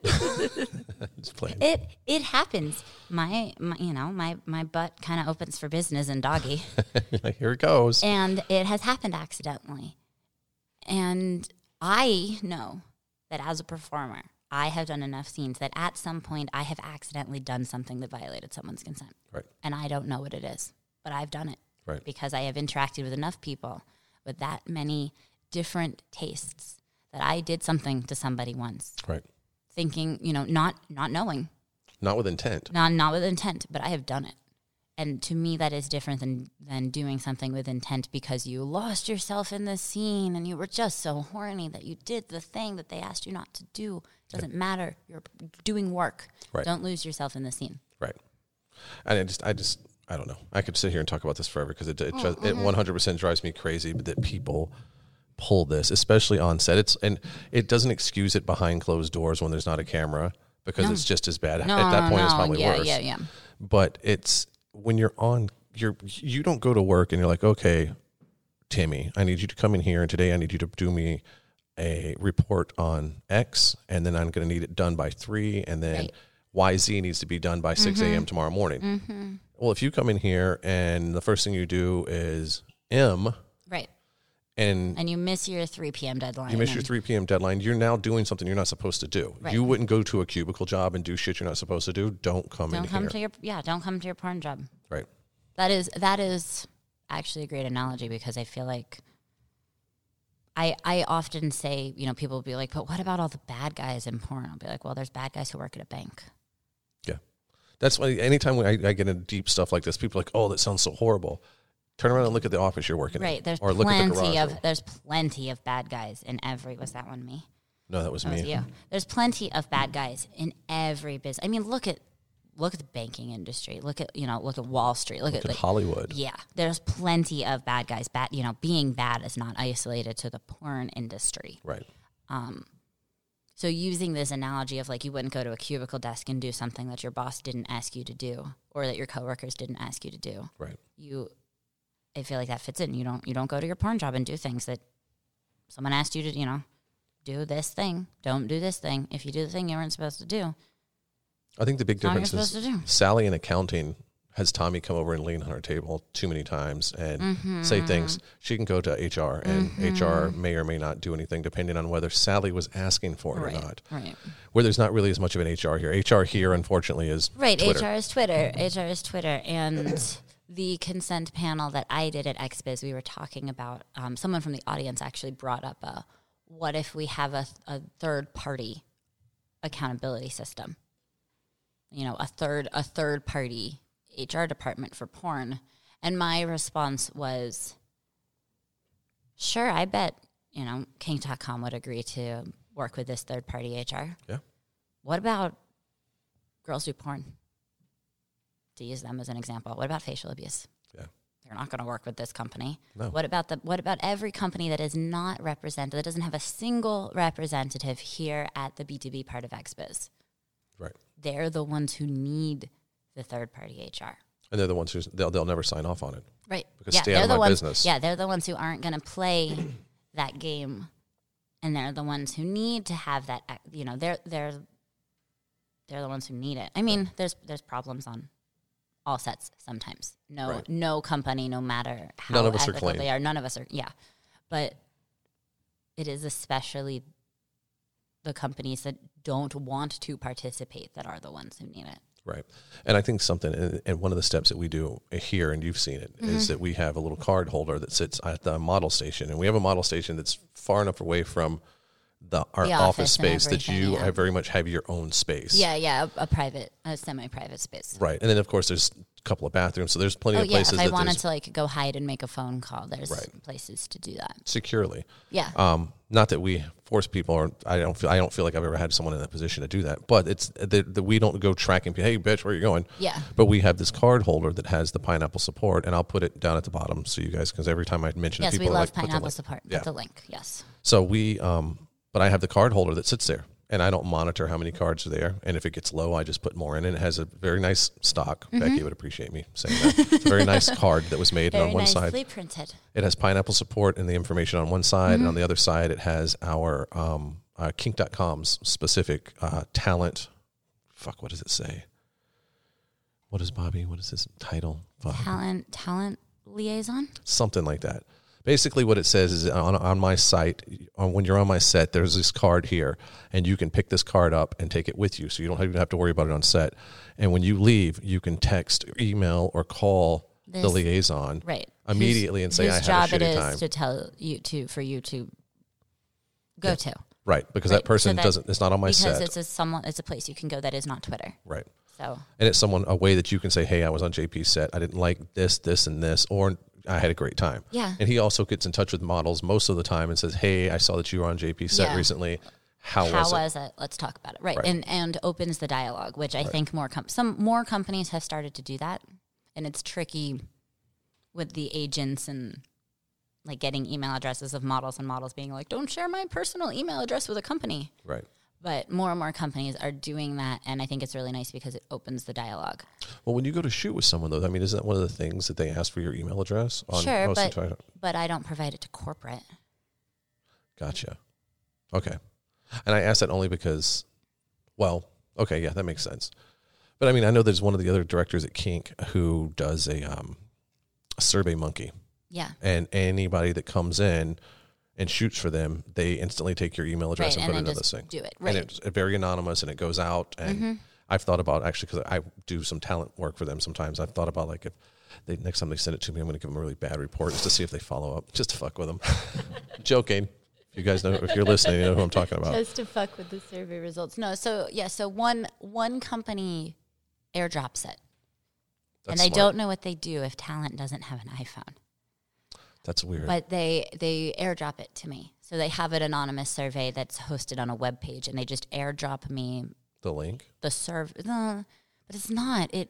Just playing. It it happens. My, my you know, my, my butt kind of opens for business in doggy. Like, here it goes. And it has happened accidentally. And I know that as a performer, I have done enough scenes that at some point I have accidentally done something that violated someone's consent. Right. And I don't know what it is, but I've done it. Right. Because I have interacted with enough people with that many different tastes that I did something to somebody once, Right. thinking, you know, not not knowing, Not with intent. not not with intent, but I have done it. And to me, that is different than, than doing something with intent because you lost yourself in the scene and you were just so horny that you did the thing that they asked you not to do. It doesn't matter. You're doing work. Right. Don't lose yourself in the scene. Right. And I just, I just, I don't know. I could sit here and talk about this forever because it, it, just, Mm-hmm. it one hundred percent drives me crazy that people pull this, especially on set. It's and it doesn't excuse it behind closed doors when there's not a camera because No. it's just as bad. No, At that point, no, it's probably yeah, worse. yeah, yeah. But it's when you're on, you're you don't go to work and you're like, okay, Timmy, I need you to come in here and today I need you to do me a report on X, and then I'm going to need it done by three, and then Right. Y Z needs to be done by six a.m. tomorrow morning. Mm-hmm. Well, if you come in here and the first thing you do is M, Right. and And you miss your three p.m. deadline. you miss your and- three p.m. deadline, you're now doing something you're not supposed to do. Right. You wouldn't go to a cubicle job and do shit you're not supposed to do. Don't come Don't in come here. to your yeah. Don't come to your porn job. Right. That is that is actually a great analogy because I feel like I I often say, you know, people will be like, but what about all the bad guys in porn? I'll be like, well, there's bad guys who work at a bank. Yeah. That's why anytime I, I get into deep stuff like this, people are like, oh, that sounds so horrible. Turn around and look at the office you're working in. Right. There's or look at the plenty garage of room. there's plenty of bad guys in every was that one me? No, that was That me. was you. There's plenty of bad guys in every business. I mean, look at look at the banking industry. Look at, you know, look at Wall Street. Look, Look at, at like, Hollywood. Yeah, there's plenty of bad guys. Bad, you know, being bad is not isolated to the porn industry. Right. Um, so using this analogy of like you wouldn't go to a cubicle desk and do something that your boss didn't ask you to do, or that your coworkers didn't ask you to do. Right. You, I feel like that fits in. You don't you don't go to your porn job and do things that someone asked you to, you know, do this thing. Don't do this thing. If you do the thing you weren't supposed to do. I think the big That's all difference you're is supposed to do. Sally in accounting has Tommy come over and lean on her table too many times and Mm-hmm. say things. She can go to H R, and Mm-hmm. H R may or may not do anything depending on whether Sally was asking for it Right. or not. Right. Where there's not really as much of an H R here. H R here, unfortunately, is Right, Twitter. H R is Twitter. H R is Twitter. And the consent panel that I did at X B I Z, we were talking about, um, someone from the audience actually brought up a, what if we have a, a third-party accountability system? You know, a third a third-party H R department for porn. And my response was, sure, I bet, you know, Kink dot com would agree to work with this third-party H R. Yeah. What about Girls Do Porn? To use them as an example. What about facial abuse? Yeah. They're not going to work with this company. No. What about the what about every company that is not represented, that doesn't have a single representative here at the B two B part of X B I Z? Right. They're the ones who need the third party H R. And they're the ones who they'll, they'll never sign off on it. Right. Because yeah, stay they're out of the my ones, business. Yeah, they're the ones who aren't going to play that game, and they're the ones who need to have that. You know, they're they're they're the ones who need it. I mean, there's there's problems on all sets sometimes. No, Right. no company, no matter how None of us are ethical clean. they are, none of us are. Yeah, but it is especially the companies that don't want to participate that are the ones who need it. Right. And I think something, and- and one of the steps that we do here, and you've seen it, Mm-hmm. is that we have a little card holder that sits at the model station. And we have a model station that's far enough away from the our The office office and space that everything, you yeah. have very much have your own space. Yeah, yeah, a, a private, a semi-private space. Right. And then, of course, there's a couple of bathrooms. So there's plenty Oh of yeah, places if I that wanted there's to like go hide and make a phone call, there's Right. places to do that. securely. Yeah. Um, not that we force people, or I don't feel I don't feel like I've ever had someone in that position to do that. But it's that that we don't go tracking people. Hey, bitch, where are you going? Yeah. But we have this card holder that has the pineapple support, and I'll put it down at the bottom so you guys, because every time I mention it, Yes, people we are love like, put the pineapple link. support. Yeah. Put the link. Yes. So we, um, but I have the card holder that sits there, and I don't monitor how many cards are there. And if it gets low, I just put more in. And it has a very nice stock. Mm-hmm. Becky would appreciate me saying that. It's a very nice card that was made, and Very on one nicely side printed. it has pineapple support and the information on one side, Mm-hmm. and on the other side it has our um, uh, Kink dot com's specific uh, talent. Fuck, what does it say? What is Bobby? What is his title? Fuck. Talent, talent liaison. Something like that. Basically, what it says is on, on my site, on, when you're on my set, there's this card here, and you can pick this card up and take it with you, so you don't even have to worry about it on set. And when you leave, you can text, email, or call the This- liaison Right. immediately and say, whose I had job a it shitty is time. to tell you to for you to go to. Right, because Right, that person so that- doesn't. It's not on my because set. it's a someone it's a place you can go that is not Twitter. Right, So and it's someone a way that you can say, "Hey, I was on J P's set. I didn't like this, this, and this," or "I had a great time." Yeah. And he also gets in touch with models most of the time and says, "Hey, I saw that you were on J P's set Yeah. recently. How, how was it?" was it? Let's talk about it. Right. Right. And and opens the dialogue, which I think more com- some more companies have started to do that. And it's tricky with the agents and like getting email addresses of models and models being like, don't share my personal email address with a company. Right. But more and more companies are doing that, and I think it's really nice because it opens the dialogue. Well, when you go to shoot with someone, though, I mean, isn't that one of the things that they ask for your email address? On Sure, most of but the time? but I don't provide it to corporate. Gotcha. Okay. And I ask that only because, well, okay, yeah, that makes sense. But I mean, I know there's one of the other directors at Kink who does a, um, a Survey Monkey, Yeah. and anybody that comes in and shoots for them, they instantly take your email address Right, and and put it then in this just thing. do it, right. And it's very anonymous, and it goes out. And Mm-hmm. I've thought about, actually, because I do some talent work for them sometimes, I've thought about, like, if they next time they send it to me, I'm going to give them a really bad report just to see if they follow up, just to fuck with them. Joking. If you guys know, if you're listening, you know who I'm talking about. Just to fuck with the survey results. No, so yeah, so one one company airdrops it. That's and I smart. don't know what they do if talent doesn't have an iPhone. That's weird. But they they airdrop it to me. So they have an anonymous survey that's hosted on a web page, and they just airdrop me The link. the serv the but it's not. It.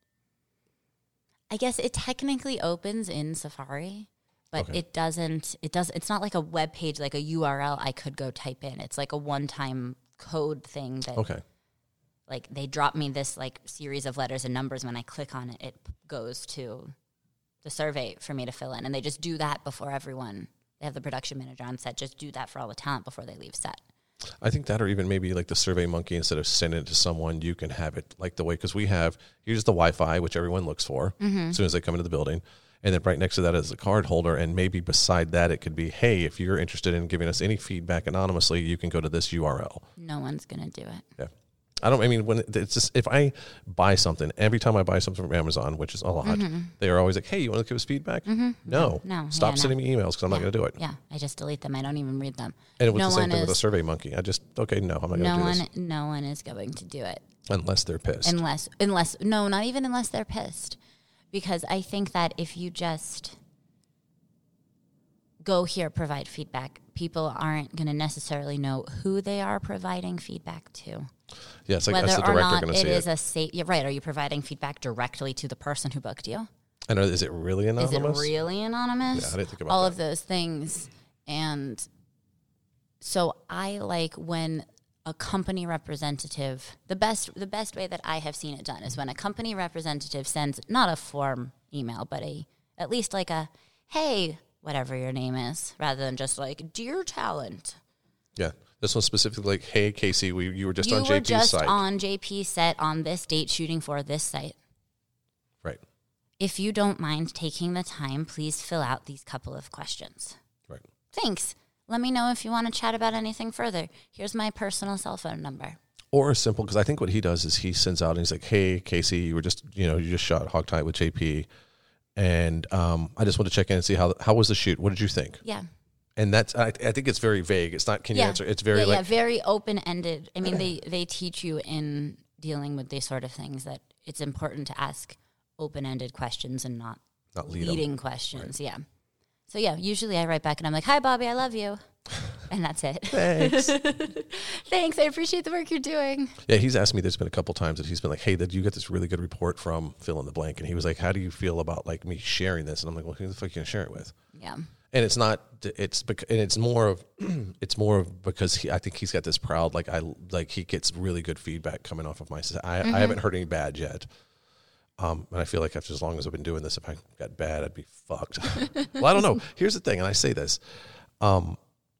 I guess it technically opens in Safari, but Okay. it doesn't. It does. It's not like a web page, like a U R L I could go type in. It's like a one-time code thing that, Okay. like, they drop me this like series of letters and numbers. When I click on it, it goes to the survey for me to fill in, and they just do that before everyone. They have the production manager on set just do that for all the talent before they leave set. I think that, or even maybe like the Survey Monkey, instead of sending it to someone, you can have it like the way, because we have, here's the Wi-Fi, which everyone looks for Mm-hmm. as soon as they come into the building. And then right next to that is a card holder. And maybe beside that, it could be, hey, if you're interested in giving us any feedback anonymously, you can go to this U R L. No one's gonna do it. Yeah. I don't, I mean, when it- it's just, if I buy something, every time I buy something from Amazon, which is a lot, Mm-hmm. they are always like, hey, you want to give us feedback? Mm-hmm. No. No. Stop Yeah, no. sending me emails because I'm not Yeah. going to do it. Yeah, I just delete them. I don't even read them. And it was no the same one thing with a is- Survey Monkey. I just, okay, no, I'm not going to No do one, this. no one is going to do it Unless they're pissed. unless, unless, no, not even unless they're pissed, because I think that if you just go here, provide feedback, people aren't going to necessarily know who they are providing feedback to. yeah, it's like, Whether that's the or director not going to it see is it. a safe, yeah, right? Are you providing feedback directly to the person who booked you? And are- is it really anonymous? Is it really anonymous? Yeah, I didn't think about all that. of those things. And so I like when a company representative, the best the best way that I have seen it done is when a company representative sends not a form email, but a at least like a hey, whatever your name is, rather than just like dear talent. Yeah. This one's specifically like, hey, Casey, we, you were just you on were J P's just site. on J P set on this date shooting for this site. Right. If you don't mind taking the time, please fill out these couple of questions. Right. Thanks. Let me know if you want to chat about anything further. Here's my personal cell phone number. Or a simple, because I think what he does is he sends out and he's like, hey, Casey, you were just, you know, you just shot Hog Tie with J P. And um, I just want to check in and see how how was the shoot? What did you think? Yeah. And that's, I, I think it's very vague. It's not, can you yeah. answer? It's very yeah, like, yeah, very open-ended. I mean, they, they teach you in dealing with these sort of things that it's important to ask open-ended questions and not, not lead 'em. leading questions. Yeah. So, yeah, usually I write back and I'm like, hi, Bobby, I love you. And that's it. Thanks. Thanks. I appreciate the work you're doing. Yeah, he's asked me, there's been a couple times that he's been like, hey, did you get this really good report from fill in the blank? And he was like, how do you feel about like me sharing this? And I'm like, well, who the fuck are you going to share it with? Yeah. And it's not, it's, bec- and it's more of, it's more of because he, I think he's got this proud, like I, like he gets really good feedback coming off of my, I, Mm-hmm. I haven't heard any bad yet. Um, and I feel like after as long as I've been doing this, if I got bad, I'd be fucked. Well, I don't know. Here's the thing. And I say this, um,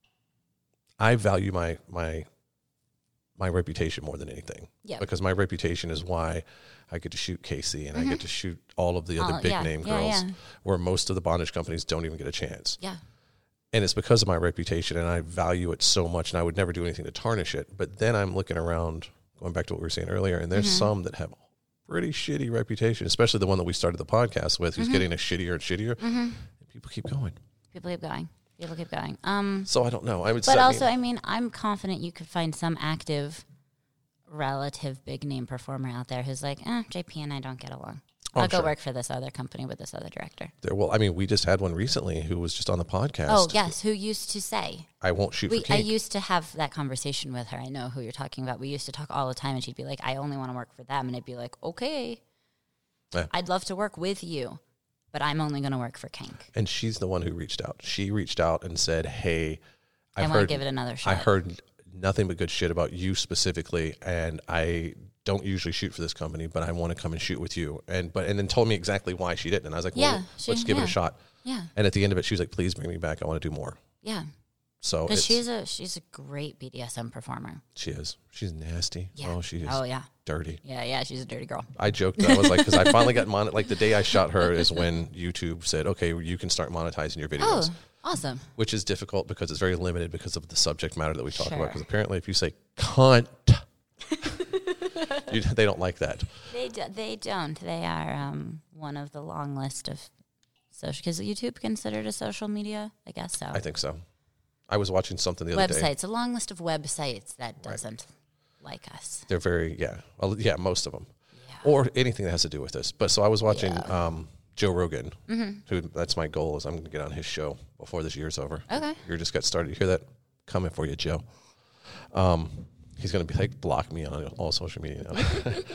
I value my, my, my reputation more than anything. Yeah. Because my reputation is why I get to shoot Casey and I get to shoot all of the other Oh, big yeah. name Yeah, girls yeah. where most of the bondage companies don't even get a chance. Yeah. And it's because of my reputation and I value it so much and I would never do anything to tarnish it. But then I'm looking around, going back to what we were saying earlier, and there's Mm-hmm. some that have pretty shitty reputation, especially the one that we started the podcast with, Mm-hmm. who's getting a shittier and shittier. And people keep going. People keep going. People keep going. Um, So I don't know. I would but say, also, I mean, I mean, I'm confident you could find some active, relative big name performer out there who's like, eh, J P and I don't get along. Oh, I'll I'm go sure. work for this other company with this other director. there, well, I mean, we just had one recently who was just on the podcast. Oh, yes. Who used to say? I won't shoot We, for I kink. used to have that conversation with her. I know who you're talking about. We used to talk all the time, and she'd be like, I only want to work for them. And I'd be like, okay. Yeah. I'd love to work with you, but I'm only going to work for Kink. And she's the one who reached out. She reached out and said, hey, I I've want to heard, give it another shot. I heard nothing but good shit about you specifically, and I don't usually shoot for this company, but I want to come and shoot with you. And but and then told me exactly why she didn't. And I was like, well, Yeah, she- let's give it yeah. a shot. Yeah. And at the end of it, she was like, please bring me back. I want to do more. Yeah. So Because it's, she's a she's a great B D S M performer. she is. She's nasty. Yeah. Oh, she is Oh yeah. dirty. Yeah, yeah. She's a dirty girl. I joked that I was like, because I finally got mon- like the day I shot her is when YouTube said, okay, you can start monetizing your videos. Oh, awesome. Which is difficult because it's very limited because of the subject matter that we talk Sure. about. Because apparently, if you say cunt, you, they don't like that. They do, they don't. They are um, one of the long list of social. Because YouTube considered a social media, I guess so. I think so. I was watching something the other day. Websites, a long list of websites that doesn't like us. They're very yeah, well, yeah, most of them, or anything that has to do with this. But so I was watching Yeah. um, Joe Rogan, who that's my goal is I'm going to get on his show before this year's over. Okay. You just got started. You hear that? Coming for you, Joe. Um, he's going to be like block me on all social media now.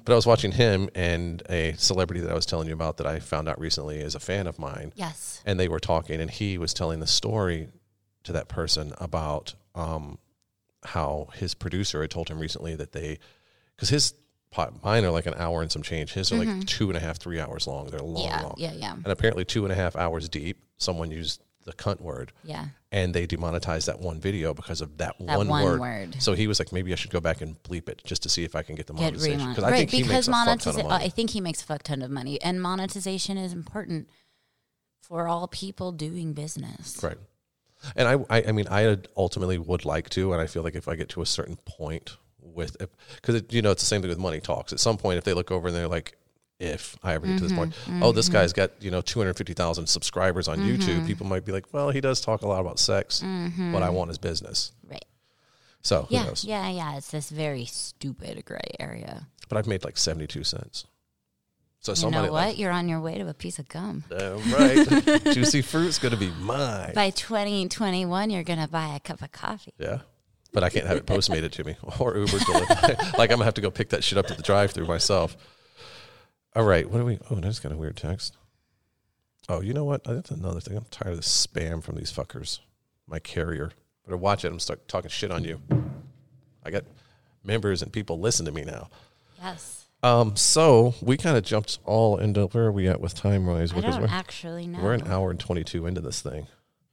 But I was watching him, and a celebrity that I was telling you about that I found out recently is a fan of mine. Yes. And they were talking, and he was telling the story to that person about um, how his producer had told him recently that they, because his pot, mine are like an hour and some change. His are mm-hmm. like two and a half, three hours long. They're long, yeah, long. Yeah, yeah, And apparently two and a half hours deep, someone used the cunt word. Yeah. And they demonetized that one video because of that, that one, one word. word. So he was like, maybe I should go back and bleep it just to see if I can get the monetization. Get Because I right, think he because makes a fuck ton of money. I think he makes a fuck ton of money. And monetization is important for all people doing business. Right. And I, I, I mean, I ultimately would like to, and I feel like if I get to a certain point with, because, you know, it's the same thing with Money Talks. At some point, if they look over and they're like, if I ever get mm-hmm, to this point, mm-hmm. oh, this guy's got, you know, two hundred fifty thousand subscribers on mm-hmm. YouTube, people might be like, well, he does talk a lot about sex. Mm-hmm. What I want is business. Right. So who yeah, knows? Yeah, yeah. It's this very stupid gray area. But I've made like seventy-two cents. So you somebody know what? like, You're on your way to a piece of gum. Uh, right. Juicy fruit's going to be mine. By twenty twenty-one, you're going to buy a cup of coffee. Yeah. But I can't have it Postmated to me or Uber delivered. Like I'm going to have to go pick that shit up at the drive-thru myself. All right. What do we? Oh, that's got a weird text. Oh, you know what? That's another thing. I'm tired of this spam from these fuckers. My carrier. Better watch it. I'm start talking shit on you. I got members and people listen to me now. Yes. Um. So we kind of jumped all into where are we at with time wise? I don't actually know. We're an hour and twenty-two into this thing.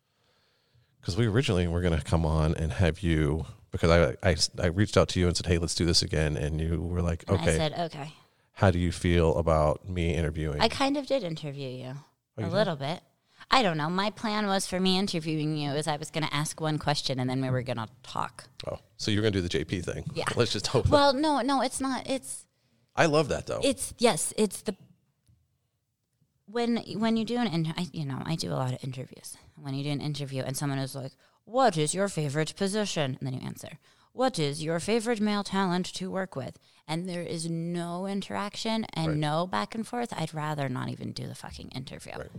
Because we originally were going to come on and have you, because I, I I reached out to you and said, hey, let's do this again. And you were like, and okay. I said, okay. How do you feel about me interviewing? I kind of did interview you oh, a you little did? bit. I don't know. My plan was for me interviewing you is I was going to ask one question and then we were going to talk. Oh, so you're going to do the J P thing. Yeah. Let's just hope. Well, no, no, it's not. It's. I love that though. It's yes. It's the. When when you do an inter- I, you know I do a lot of interviews. When you do an interview and someone is like, "What is your favorite position?" and then you answer, "What is your favorite male talent to work with?" and there is no interaction and right. no back and forth, I'd rather not even do the fucking interview. Right.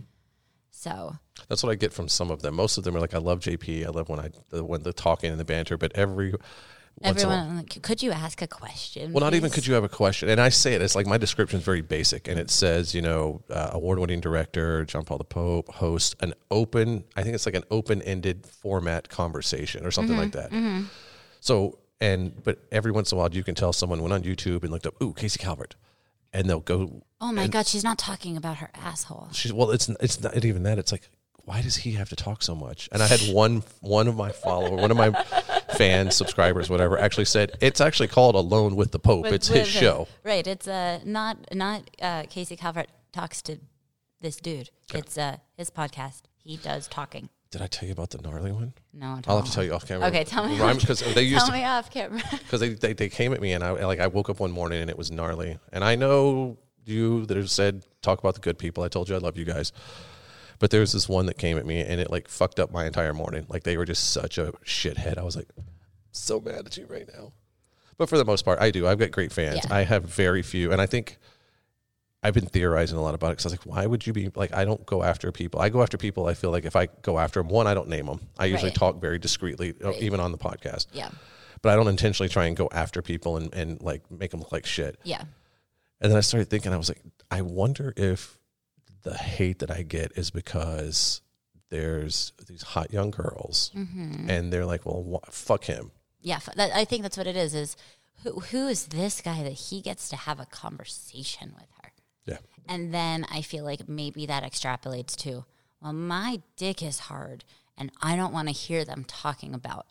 So that's what I get from some of them. Most of them are like, "I love J P. I love when I the, when the talking and the banter." But every everyone, like, could you ask a question? Well, please? not even could you have a question. And I say it. It's like my description is very basic, and it says, you know, uh, award-winning director John Paul the Pope, host an open. I think it's like an open-ended format conversation or something mm-hmm, like that. Mm-hmm. So. And but every once in a while, you can tell someone went on YouTube and looked up, "Ooh, Casey Calvert," and they'll go. Oh my God, she's not talking about her asshole. She's well, it's it's not even that. It's like, why does he have to talk so much? And I had one one of my follower, one of my fans, subscribers, whatever, actually said it's actually called Alone with the Pope. With, it's with his show, right? It's uh not not uh, Casey Calvert talks to this dude. Okay. It's uh his podcast. He does talking. Did I tell you about the gnarly one? No, I'll have to tell you off camera. Okay, tell me. Because they used tell to, me off camera. Because they, they they came at me and I like I woke up one morning and it was gnarly. And I know you that have said talk about the good people. I told you I love you guys. But there was this one that came at me and it like fucked up my entire morning. Like they were just such a shithead. I was like, so mad at you right now. But for the most part, I do. I've got great fans. Yeah. I have very few, and I think. I've been theorizing a lot about it because I was like, why would you be like, I don't go after people. I go after people. I feel like if I go after them, one, I don't name them. I usually right. talk very discreetly, right. even on the podcast. Yeah. But I don't intentionally try and go after people and, and like make them look like shit. Yeah. And then I started thinking, I was like, I wonder if the hate that I get is because there's these hot young girls mm-hmm. and they're like, well, wh- fuck him. Yeah. That, I think that's what it is, is who who is this guy that he gets to have a conversation with her? Yeah. And then I feel like maybe that extrapolates to, well, my dick is hard, and I don't want to hear them talking about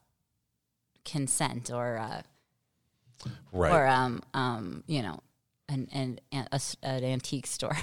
consent or, uh, right. or um, um, you know, an an, an, a, an antique store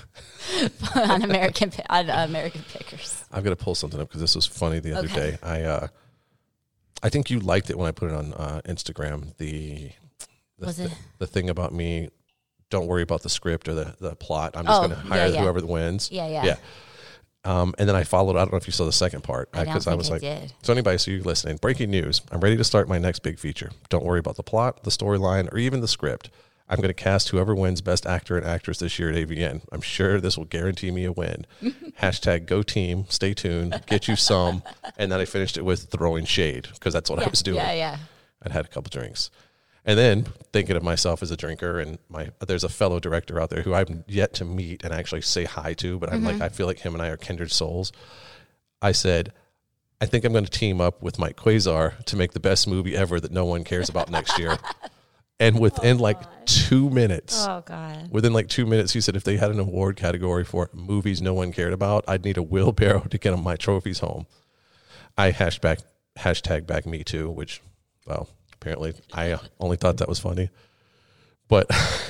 on American on American Pickers. I've got to pull something up because this was funny the other okay. day. I uh, I think you liked it when I put it on uh, Instagram. The the, was it the, the thing about me. Don't worry about the script or the, the plot. I'm just oh, going to hire yeah, yeah. whoever wins. Yeah, yeah. Yeah. Um, and then I followed, I don't know if you saw the second part. I don't Because think I was I like, did. so anybody, so you're listening, breaking news. I'm ready to start my next big feature. Don't worry about the plot, the storyline, or even the script. I'm going to cast whoever wins Best Actor and Actress this year at A V N. I'm sure this will guarantee me a win. Hashtag go team. Stay tuned. Get you some. And then I finished it with throwing shade because that's what yeah, I was doing. Yeah, yeah. I'd had a couple drinks. And then thinking of myself as a drinker, and my there's a fellow director out there who I've yet to meet and actually say hi to, but I'm mm-hmm. like, I feel like him and I are kindred souls. I said, I think I'm going to team up with Mike Quasar to make the best movie ever that no one cares about next year. And within oh, like two minutes, oh God, within like two minutes, he said if they had an award category for movies no one cared about, I'd need a wheelbarrow to get my trophies home. I hashtag hashtag back me too, which, well. Apparently, I only thought that was funny, but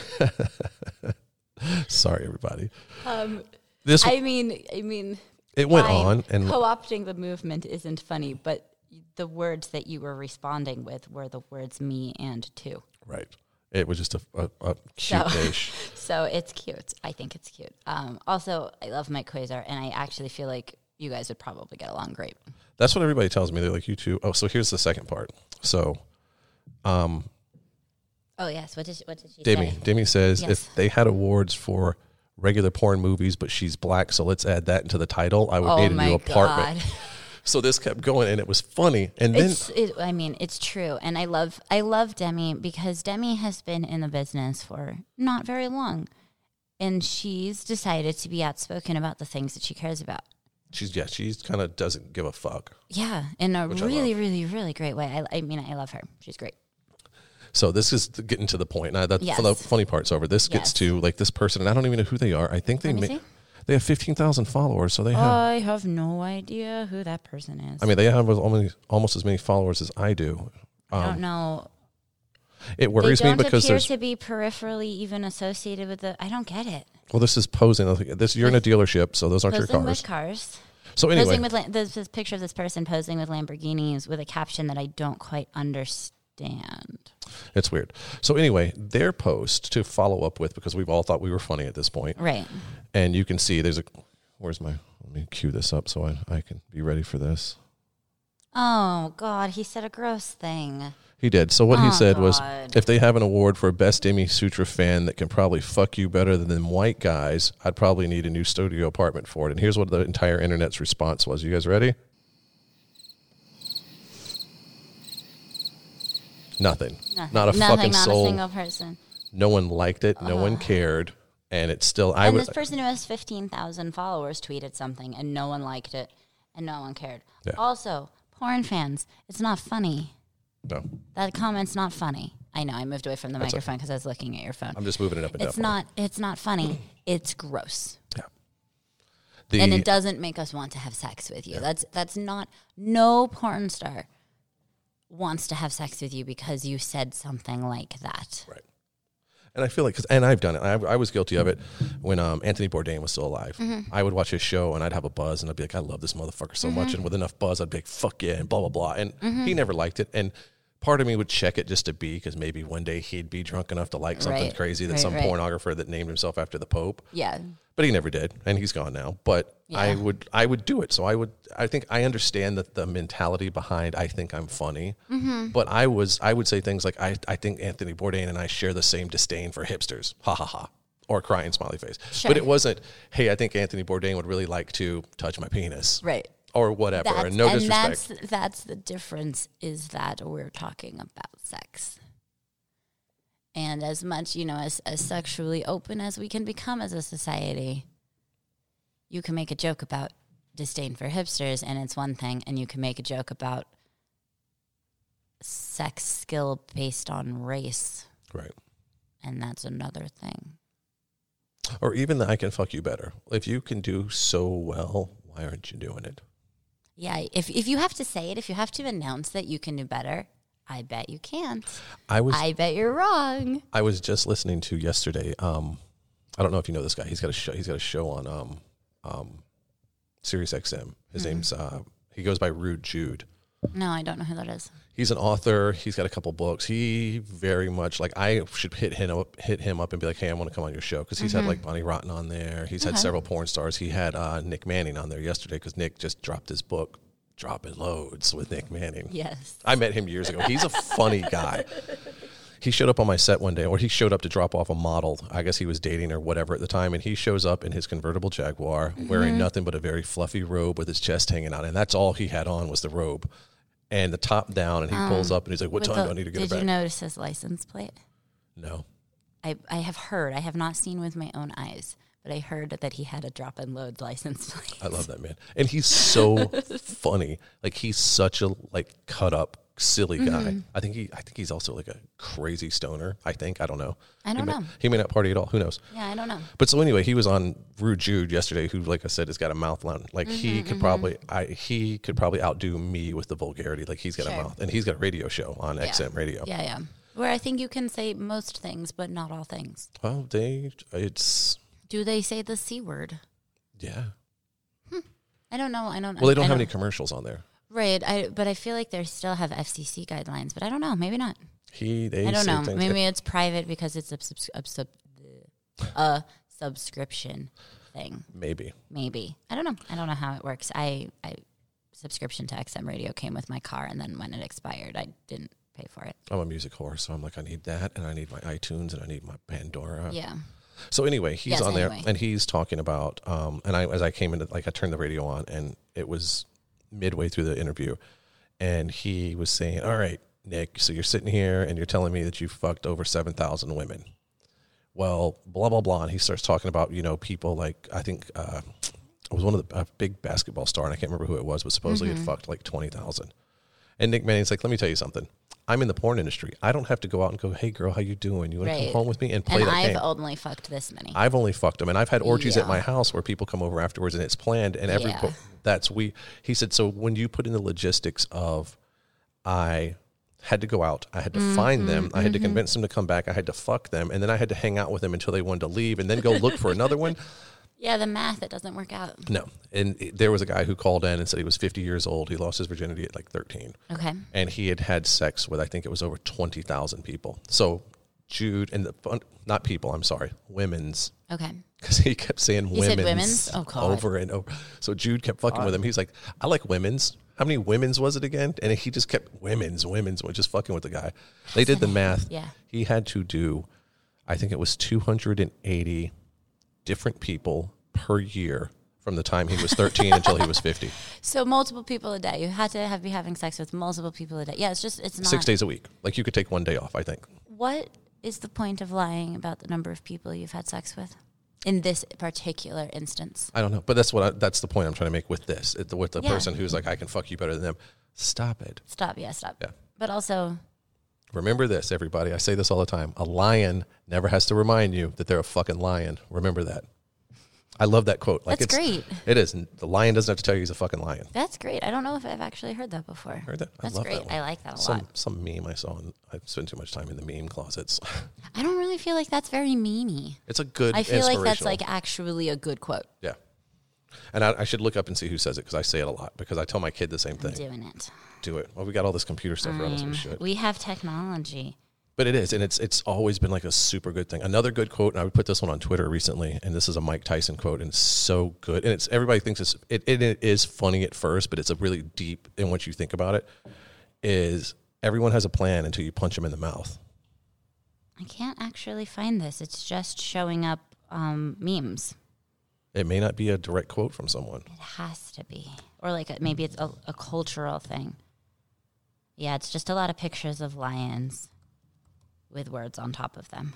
sorry, everybody. Um, this, I mean, I mean, it went fine. on, and co-opting the movement isn't funny, but the words that you were responding with were the words "me" and "too." Right. It was just a, a, a cute so, dish. So it's cute. I think it's cute. Um, also, I love Mike Quasar, and I actually feel like you guys would probably get along great. That's what everybody tells me. They're like, you two. Oh, so here's the second part. So. Um, oh yes, what did she, what did she Demi, say? Demi says yes. if they had awards for regular porn movies, but she's black, so let's add that into the title. I would oh need a my new apartment. God. So this kept going, and it was funny. And then, it's, it, I mean, it's true, and I love I love Demi because Demi has been in the business for not very long, and she's decided to be outspoken about the things that she cares about. She's yeah, she's kind of doesn't give a fuck. Yeah, in a really, really, really great way. I, I mean, I love her. She's great. So this is getting to the point. Now that yes. the funny part's over. This gets yes. to like this person, and I don't even know who they are. I think they ma- they have fifteen thousand followers. So they have. I have no idea who that person is. I mean, they have almost almost as many followers as I do. Um, I don't know. It worries they don't me because appear there's to be peripherally even associated with the. I don't get it. Well, this is posing. This you're in a dealership, so those aren't posing your cars. With cars. So anyway, posing with there's this picture of this person posing with Lamborghinis with a caption that I don't quite understand. It's weird. So anyway, their post to follow up with, because we've all thought we were funny at this point, right? And you can see there's a. Where's my? Let me cue this up so I I can be ready for this. Oh God, he said a gross thing. He did. So what oh, he said God. was, if they have an award for best Demi Sutra fan that can probably fuck you better than them white guys, I'd probably need a new studio apartment for it. And here's what the entire internet's response was. You guys ready? Nothing. Nothing. Not a Nothing, fucking not soul. Not a single person. No one liked it. No uh. one cared. And it's still... I and would, this person who has fifteen thousand followers tweeted something, and no one liked it, and no one cared. Yeah. Also, porn fans, it's not funny. No. That comment's not funny. I know, I moved away from the That's microphone because I was looking at your phone. I'm just moving it up and down. It's not, it's not funny. It's gross. Yeah. The, and it doesn't make us want to have sex with you. Yeah. That's that's not... No porn star wants to have sex with you because you said something like that. Right. And I feel like, cause, and I've done it. I, I was guilty of it when um, Anthony Bourdain was still alive. Mm-hmm. I would watch his show and I'd have a buzz and I'd be like, I love this motherfucker so mm-hmm. much. And with enough buzz, I'd be like, fuck yeah, and blah, blah, blah. And mm-hmm. he never liked it. And part of me would check it just to be, because maybe one day he'd be drunk enough to like something right. crazy that right, some right. pornographer that named himself after the Pope. Yeah. But he never did, and he's gone now. But yeah. I would I would do it. So I would I think I understand that the mentality behind I think I'm funny. Mm-hmm. But I was I would say things like I, I think Anthony Bourdain and I share the same disdain for hipsters. Ha ha ha. Or crying smiley face. Sure. But it wasn't, hey, I think Anthony Bourdain would really like to touch my penis. Right. Or whatever. That's, and no and disrespect. That's, that's the difference, is that we're talking about sex. And as much, you know, as, as sexually open as we can become as a society, you can make a joke about disdain for hipsters, and it's one thing, and you can make a joke about sex skill based on race. Right. And that's another thing. Or even that I can fuck you better. If you can do so well, why aren't you doing it? Yeah, if if you have to say it, if you have to announce that you can do better, I bet you can't. I was. I bet you're wrong. I was just listening to yesterday. Um, I don't know if you know this guy. He's got a show. He's got a show on um, um, Sirius X M. His mm-hmm. name's. Uh, he goes by Rude Jude. No, I don't know who that is. He's an author. He's got a couple books. He very much like I should hit him up, hit him up and be like, hey, I want to come on your show, because he's mm-hmm. had like Bonnie Rotten on there. He's okay. had several porn stars. He had uh, Nick Manning on there yesterday because Nick just dropped his book, Dropping Loads with Nick Manning. Yes, I met him years ago. He's a funny guy. He showed up on my set one day, or he showed up to drop off a model. I guess he was dating or whatever at the time, and he shows up in his convertible Jaguar, mm-hmm. wearing nothing but a very fluffy robe with his chest hanging out, and that's all he had on was the robe. and the top down, and he um, pulls up and he's like, "What time the, do I need to get it back?" Did you notice his license plate? No. I I have heard. I have not seen with my own eyes, but I heard that he had a drop and load license plate. I love that man, and he's so funny. Like he's such a like cut up, silly guy. Mm-hmm. I think he. I think he's also like a crazy stoner. I think. I don't know. I don't he know. May, he may not party at all. Who knows? Yeah, I don't know. But so anyway, he was on Rude Jude yesterday, who, like I said, has got a mouth line. Like mm-hmm, he could mm-hmm. probably, I he could probably outdo me with the vulgarity. Like he's got sure. a mouth, and he's got a radio show on yeah. X M radio. Yeah, yeah. Where I think you can say most things, but not all things. Well, they, it's. Do they say the C word? Yeah. Hmm. I don't know. I don't. Well, they don't I have don't, any commercials on there. Right, I, but I feel like they still have F C C guidelines, but I don't know. Maybe not. He, they I don't know. Maybe get, it's private because it's a, subs, a, sub, a subscription thing. Maybe. Maybe. I don't know. I don't know how it works. I, I subscription to X M radio came with my car, and then when it expired, I didn't pay for it. I'm a music whore, so I'm like, I need that, and I need my iTunes, and I need my Pandora. Yeah. So anyway, he's yes, on anyway. there, and he's talking about, um, and I as I came into, like, I turned the radio on, and it was midway through the interview, and he was saying, all right, Nick, so you're sitting here, and you're telling me that you fucked over seven thousand women. Well, blah, blah, blah, and he starts talking about, you know, people like, I think uh, it was one of the a big basketball star, and I can't remember who it was, but supposedly mm-hmm. had fucked like twenty thousand. And Nick Manning's like, let me tell you something. I'm in the porn industry. I don't have to go out and go, hey, girl, how you doing? You want right. to come home with me and play and that I've game? I've only fucked this many. I've only fucked them. And I've had orgies yeah. at my house where people come over afterwards and it's planned. And every yeah. that's we. He said, so when you put in the logistics of I had to go out, I had to mm-hmm, find them, mm-hmm. I had to convince them to come back, I had to fuck them, and then I had to hang out with them until they wanted to leave and then go look for another one. Yeah, the math, it doesn't work out. No. And it, there was a guy who called in and said he was fifty years old. He lost his virginity at like thirteen. Okay. And he had had sex with, I think it was over twenty thousand people. So Jude, and the, not people, I'm sorry, women's. Okay. Because he kept saying he women's, said women's? Oh, God. over and over. So Jude kept fucking God. with him. He's like, I like women's. How many women's was it again? And he just kept women's, women's, just fucking with the guy. They did the math. Yeah. He had to do, I think it was two hundred eighty different people per year from the time he was thirteen until he was fifty. So multiple people a day. You had to have be having sex with multiple people a day. Yeah, it's just, it's not. Six days a week. Like you could take one day off, I think. What is the point of lying about the number of people you've had sex with in this particular instance? I don't know. But that's what I, that's the point I'm trying to make with this. It, with the yeah. person who's like, I can fuck you better than them. Stop it. Stop. Yeah, stop. Yeah. But also, remember this, everybody. I say this all the time. A lion never has to remind you that they're a fucking lion. Remember that. I love that quote. Like That's it's, great. It is. The lion doesn't have to tell you he's a fucking lion. That's great. I don't know if I've actually heard that before. Heard that? That's I love great. That one. I like that a some, lot. Some meme I saw. And I spend too much time in the meme closets. I don't really feel like that's very memey. It's a good. I feel like that's like actually a good quote. Yeah. And I, I should look up and see who says it because I say it a lot because I tell my kid the same thing. I'm doing it. Do it. Well, we got all this computer stuff around us. We should. We have technology. But it is, and it's it's always been like a super good thing. Another good quote, and I would put this one on Twitter recently, and this is a Mike Tyson quote, and it's so good. And it's everybody thinks it's it, it, it is funny at first, but it's a really deep in what you think about it. Is everyone has a plan until you punch them in the mouth. I can't actually find this. It's just showing up um, memes. It may not be a direct quote from someone. It has to be, or like a, maybe it's a, a cultural thing. Yeah, it's just a lot of pictures of lions with words on top of them.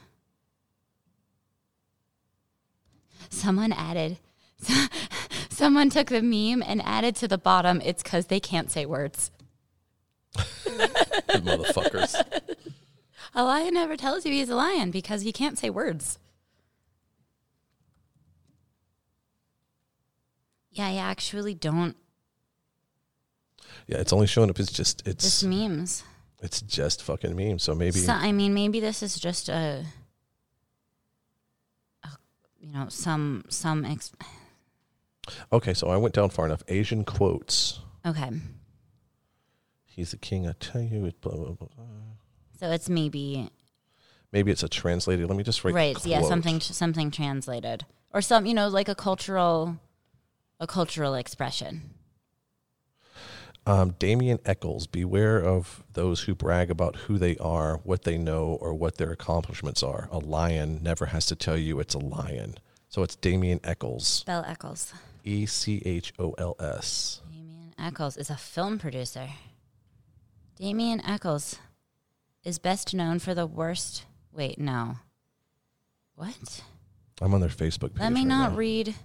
Someone added, someone took the meme and added to the bottom, it's because they can't say words. Motherfuckers. A lion never tells you he's a lion because he can't say words. Yeah, I actually don't. Yeah, it's only showing up. It's just, it's. Just memes. It's just fucking memes. So maybe. So, I mean, maybe this is just a, a you know, some, some. Ex- okay, so I went down far enough. Asian quotes. Okay. He's the king, I tell you. It's blah, blah, blah. So it's maybe. Maybe it's a translated. Let me just write. Right. Yeah. Something. Something translated, or some. You know, like a cultural, a cultural expression. Um, Damien Eccles, beware of those who brag about who they are, what they know, or what their accomplishments are. A lion never has to tell you it's a lion. So it's Damien Eccles. Spell Eccles. E C H O L S. Damien Eccles is a film producer. Damien Eccles is best known for the worst. Wait, no. What? I'm on their Facebook page. Let me right not now. read.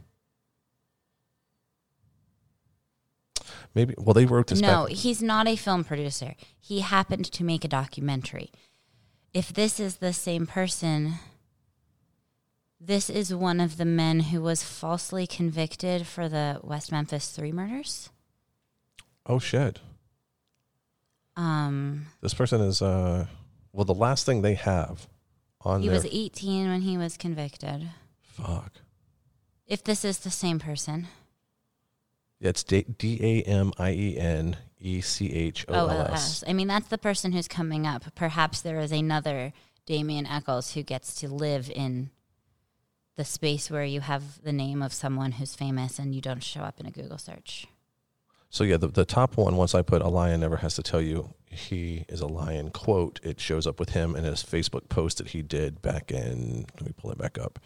Maybe. Well, they wrote this. No, back. he's not a film producer. He happened to make a documentary. If this is the same person, this is one of the men who was falsely convicted for the West Memphis Three murders. Oh shit. Um, This person is. Uh, well, the last thing they have on he their was eighteen when he was convicted. fuck. If this is the same person. Yeah, it's D A M I E N E C H O L S. I mean, that's the person who's coming up. Perhaps there is another Damien Eccles who gets to live in the space where you have the name of someone who's famous and you don't show up in a Google search. So yeah, the, the top one, once I put "a lion never has to tell you he is a lion" quote, it shows up with him in his Facebook post that he did back in, let me pull it back up,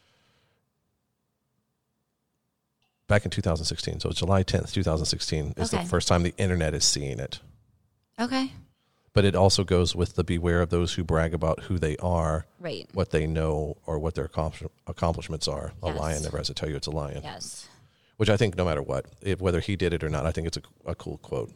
back in two thousand sixteen. So July tenth, twenty sixteen is Okay. the first time the internet is seeing it. Okay. But it also goes with the beware of those who brag about who they are, Right. what they know, or what their accomplish- accomplishments are. A Yes. lion never has to tell you it's a lion. Yes. Which I think no matter what, if, whether he did it or not, I think it's a, a cool quote.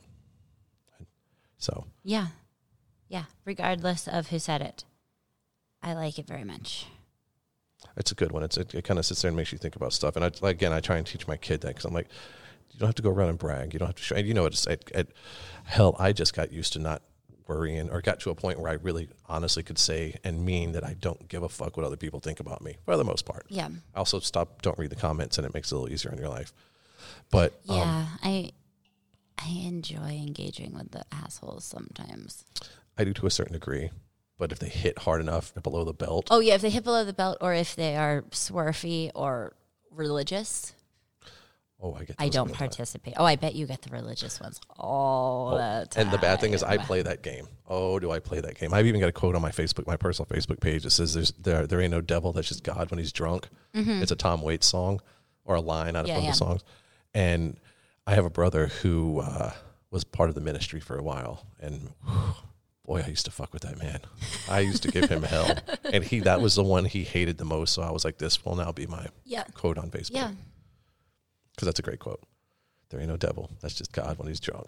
So, Yeah. Yeah. Regardless of who said it. I like it very much. it's a good one. It's It, it kind of sits there and makes you think about stuff. And I, again, I try and teach my kid that because I'm like, you don't have to go around and brag. You don't have to show, and you know, it's, it, it, hell, I just got used to not worrying, or got to a point where I really honestly could say and mean that I don't give a fuck what other people think about me for the most part. Yeah. I also stop, don't read the comments, and it makes it a little easier in your life. But um, Yeah. I I enjoy engaging with the assholes sometimes. I do to a certain degree. But if they hit hard enough below the belt, Oh, yeah. If they hit below the belt or if they are swerfy or religious, oh, I get. I those don't all the time. participate. Oh, I bet you get the religious ones all Oh, the time. and the bad thing is, I play that game. Oh, do I play that game? I've even got a quote on my Facebook, my personal Facebook page, that says, "There's there there ain't no devil. That's just God when he's drunk." Mm-hmm. It's a Tom Waits song, or a line out of Yeah, one of yeah. the songs. And I have a brother who uh, was part of the ministry for a while, and whew, boy, I used to fuck with that man. I used to give him hell, and he that was the one he hated the most. So I was like, this will now be my Yeah. quote on Facebook. Yeah. Because that's a great quote. There ain't no devil. That's just God when he's drunk.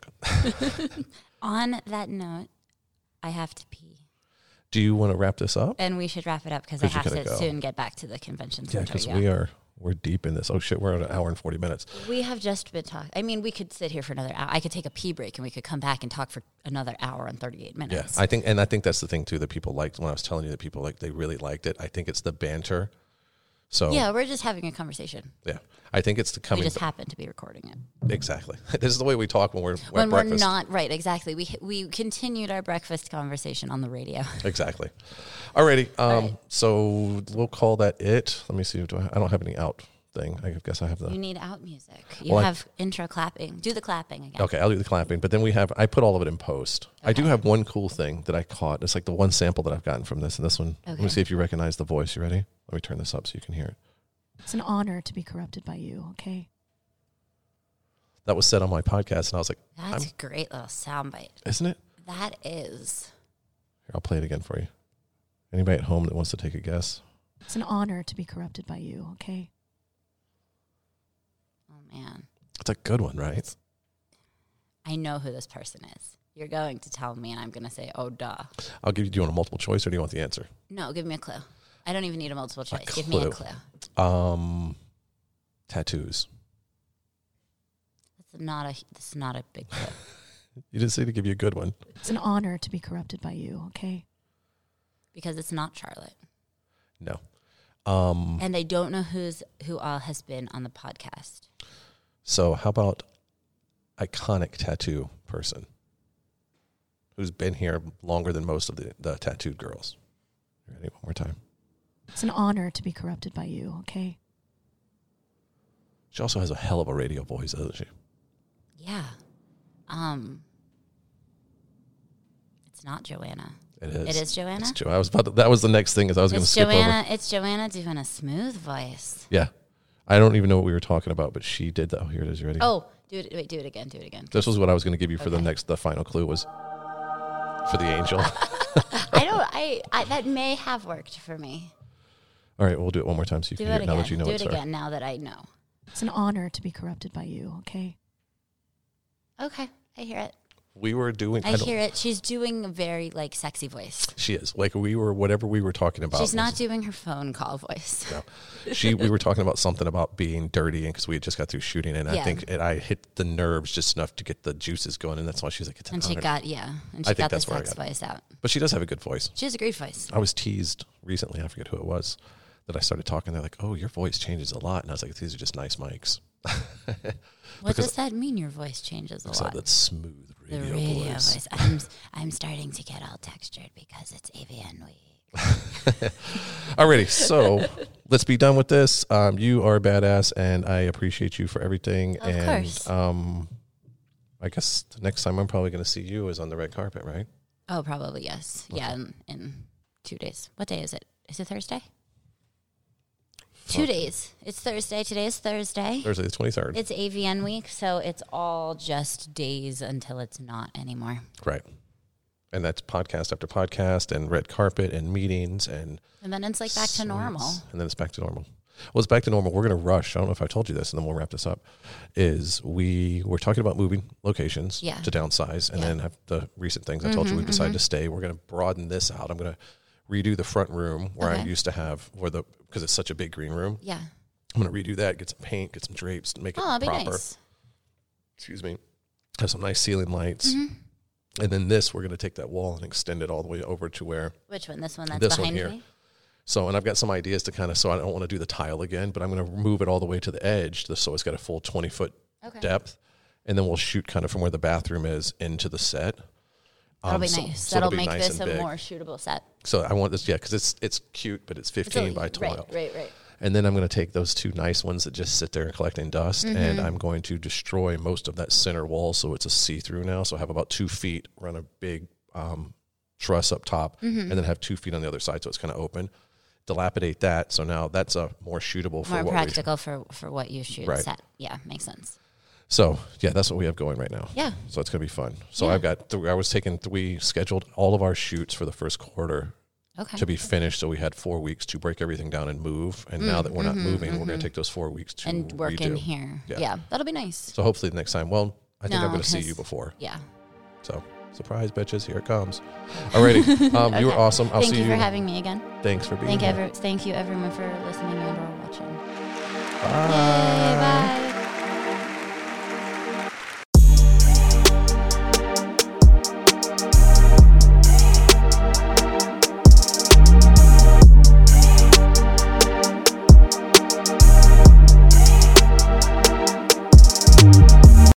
On that note, I have to pee. Do you want to wrap this up? And we should wrap it up because I 'Cause you have gotta to go. soon get back to the convention Yeah, center. because we are we're deep in this. Oh shit, we're at an hour and forty minutes. We have just been talking. I mean, we could sit here for another hour. I could take a pee break and we could come back and talk for another hour and thirty-eight Yeah, minutes. I think, and I think that's the thing too that people liked when I was telling you that people like they really liked it. I think it's the banter. So yeah, we're just having a conversation. yeah, I think it's the We coming just ba- happen to be recording it. exactly. This is the way we talk when we're When at we're breakfast. not, right, exactly. We we continued our breakfast conversation on the radio. Exactly. Alrighty. Um. All right. So we'll call that it. Let me see. Do I? I don't have any out thing. I guess I have the. You need out music. You Well, I- have intro clapping. Do the clapping again. Okay, I'll do the clapping, but then we have, I put all of it in post. I do Okay. have one cool thing that I caught. It's like the one sample that I've gotten from this, and this one, let me Okay. see if you recognize the voice. You ready? Let me turn this up so you can hear it. It's an honor to be corrupted by you, okay? That was said on my podcast, and I was like, That's I'm- a great little soundbite. isn't it? That is. Here, I'll play it again for you. Anybody at home that wants to take a guess? It's an honor to be corrupted by you, okay? Oh, man. It's a good one, right? I know who this person is. You're going to tell me, and I'm going to say, oh, duh. I'll give you, do you want a multiple choice or do you want the answer? No, give me a clue. I don't even need a multiple choice. A Give me a clue. clue. Um, tattoos. That's not a. This is not a big clue. You didn't say to give you a good one. It's an honor to be corrupted by you, okay? Because it's not Charlotte, No. Um, and I don't know who's who all has been on the podcast. so how about iconic tattoo person who's been here longer than most of the, the tattooed girls? You ready? One more time. It's an honor to be corrupted by you, okay? She also has a hell of a radio voice, doesn't she? Yeah. Um. It's not Joanna. It is. It is Joanna. It's Jo- I was about to, that was the next thing is I was going to It's skip Joanna. over. It's Joanna doing a smooth voice. Yeah. I don't even know what we were talking about, but she did that. Oh, here it is. You ready? Oh, do it. Wait, do it again. Do it again. This was what I was going to give you for the Okay. next, the final clue was for the angel. I don't. I, I that may have worked for me. All right, we'll do it one more time so you Do can it hear it again. now that you know do it's it her. again now that I know. It's an honor to be corrupted by you, okay? Okay, I hear it. We were doing. I, I don't- hear it. She's doing a very like sexy voice. She is like we were whatever we were talking about. She's not was- doing her phone call voice. No. She we were talking about something about being dirty, and because we had just got through shooting, and I Yeah. think it, I hit the nerves just enough to get the juices going, and that's why she's like, it's an And she honor. got yeah, and I she think got the that's where I sex got it. voice out. But she does have a good voice. She has a great voice. I was teased recently. I forget who it was that I started talking. They're like, "Oh, your voice changes a lot," and I was like, "These are just nice mics." What Because- does that mean? Your voice changes a So lot. that smooth The radio, radio voice. voice. I'm I'm starting to get all textured because it's A V N week. Alrighty, so let's be done with this. Um, you are a badass, and I appreciate you for everything. Of and course. um, I guess the next time I'm probably going to see you is on the red carpet, right? Oh, probably yes. Yeah, in, in two days. What day is it? Is it Thursday? Two Fuck. days. It's Thursday. Today is Thursday. Thursday the twenty-third. It's A V N week, so it's all just days until it's not anymore. Right. And that's podcast after podcast and red carpet and meetings and And then it's like back to normal. sweets. And then it's back to normal. Well, it's back to normal. We're going to rush. I don't know if I told you this, and then we'll wrap this up. Is we were talking about moving locations Yeah. to downsize, and Yeah. then have the recent things I told you we decided to stay. We're going to broaden this out. I'm going to redo the front room where I Okay. used to have, where the because it's such a big green room. Yeah. I'm going to redo that, get some paint, get some drapes, make it Oh, that'd be proper. nice. Excuse me. Have some nice ceiling lights. Mm-hmm. And then this, we're going to take that wall and extend it all the way over to where. Which one? This one that's This one behind here. me? So, and I've got some ideas to kind of, so I don't want to do the tile again, but I'm going to move it all the way to the edge just so it's got a full twenty foot Okay. depth. And then we'll shoot kind of from where the bathroom is into the set. That'll Um, be so- nice. so That'll it'll be make nice this and a big. more shootable set. So I want this, yeah, because it's it's cute, but it's It's a- fifteen by twelve. Right, right, right. And then I'm going to take those two nice ones that just sit there and collecting dust, Mm-hmm. and I'm going to destroy most of that center wall so it's a see-through now. So I have about two feet, run a big um, truss up top, Mm-hmm. and then have two feet on the other side so it's kind of open. Dilapidate that, so now that's a more shootable for More what practical for, for what you shoot Right. set. Yeah, makes sense. we. So yeah, that's what we have going right now. Yeah. So it's going to be fun. So Yeah. I've got, th- I was taking, th- we scheduled all of our shoots for the first quarter Okay. to be finished. So we had four weeks to break everything down and move. And now that we're not moving, we're going to take those four weeks to Mm, and work redo. in here. Yeah. Yeah. That'll be nice. So hopefully the next time, well, I think No, I'm going to see 'cause- you before. Yeah. So surprise, bitches, here it comes. Alrighty, um, you were Okay. awesome. I'll Thank see you you. for having me again. Thanks for being Thank here. ever, thank you everyone for listening and or watching. Bye.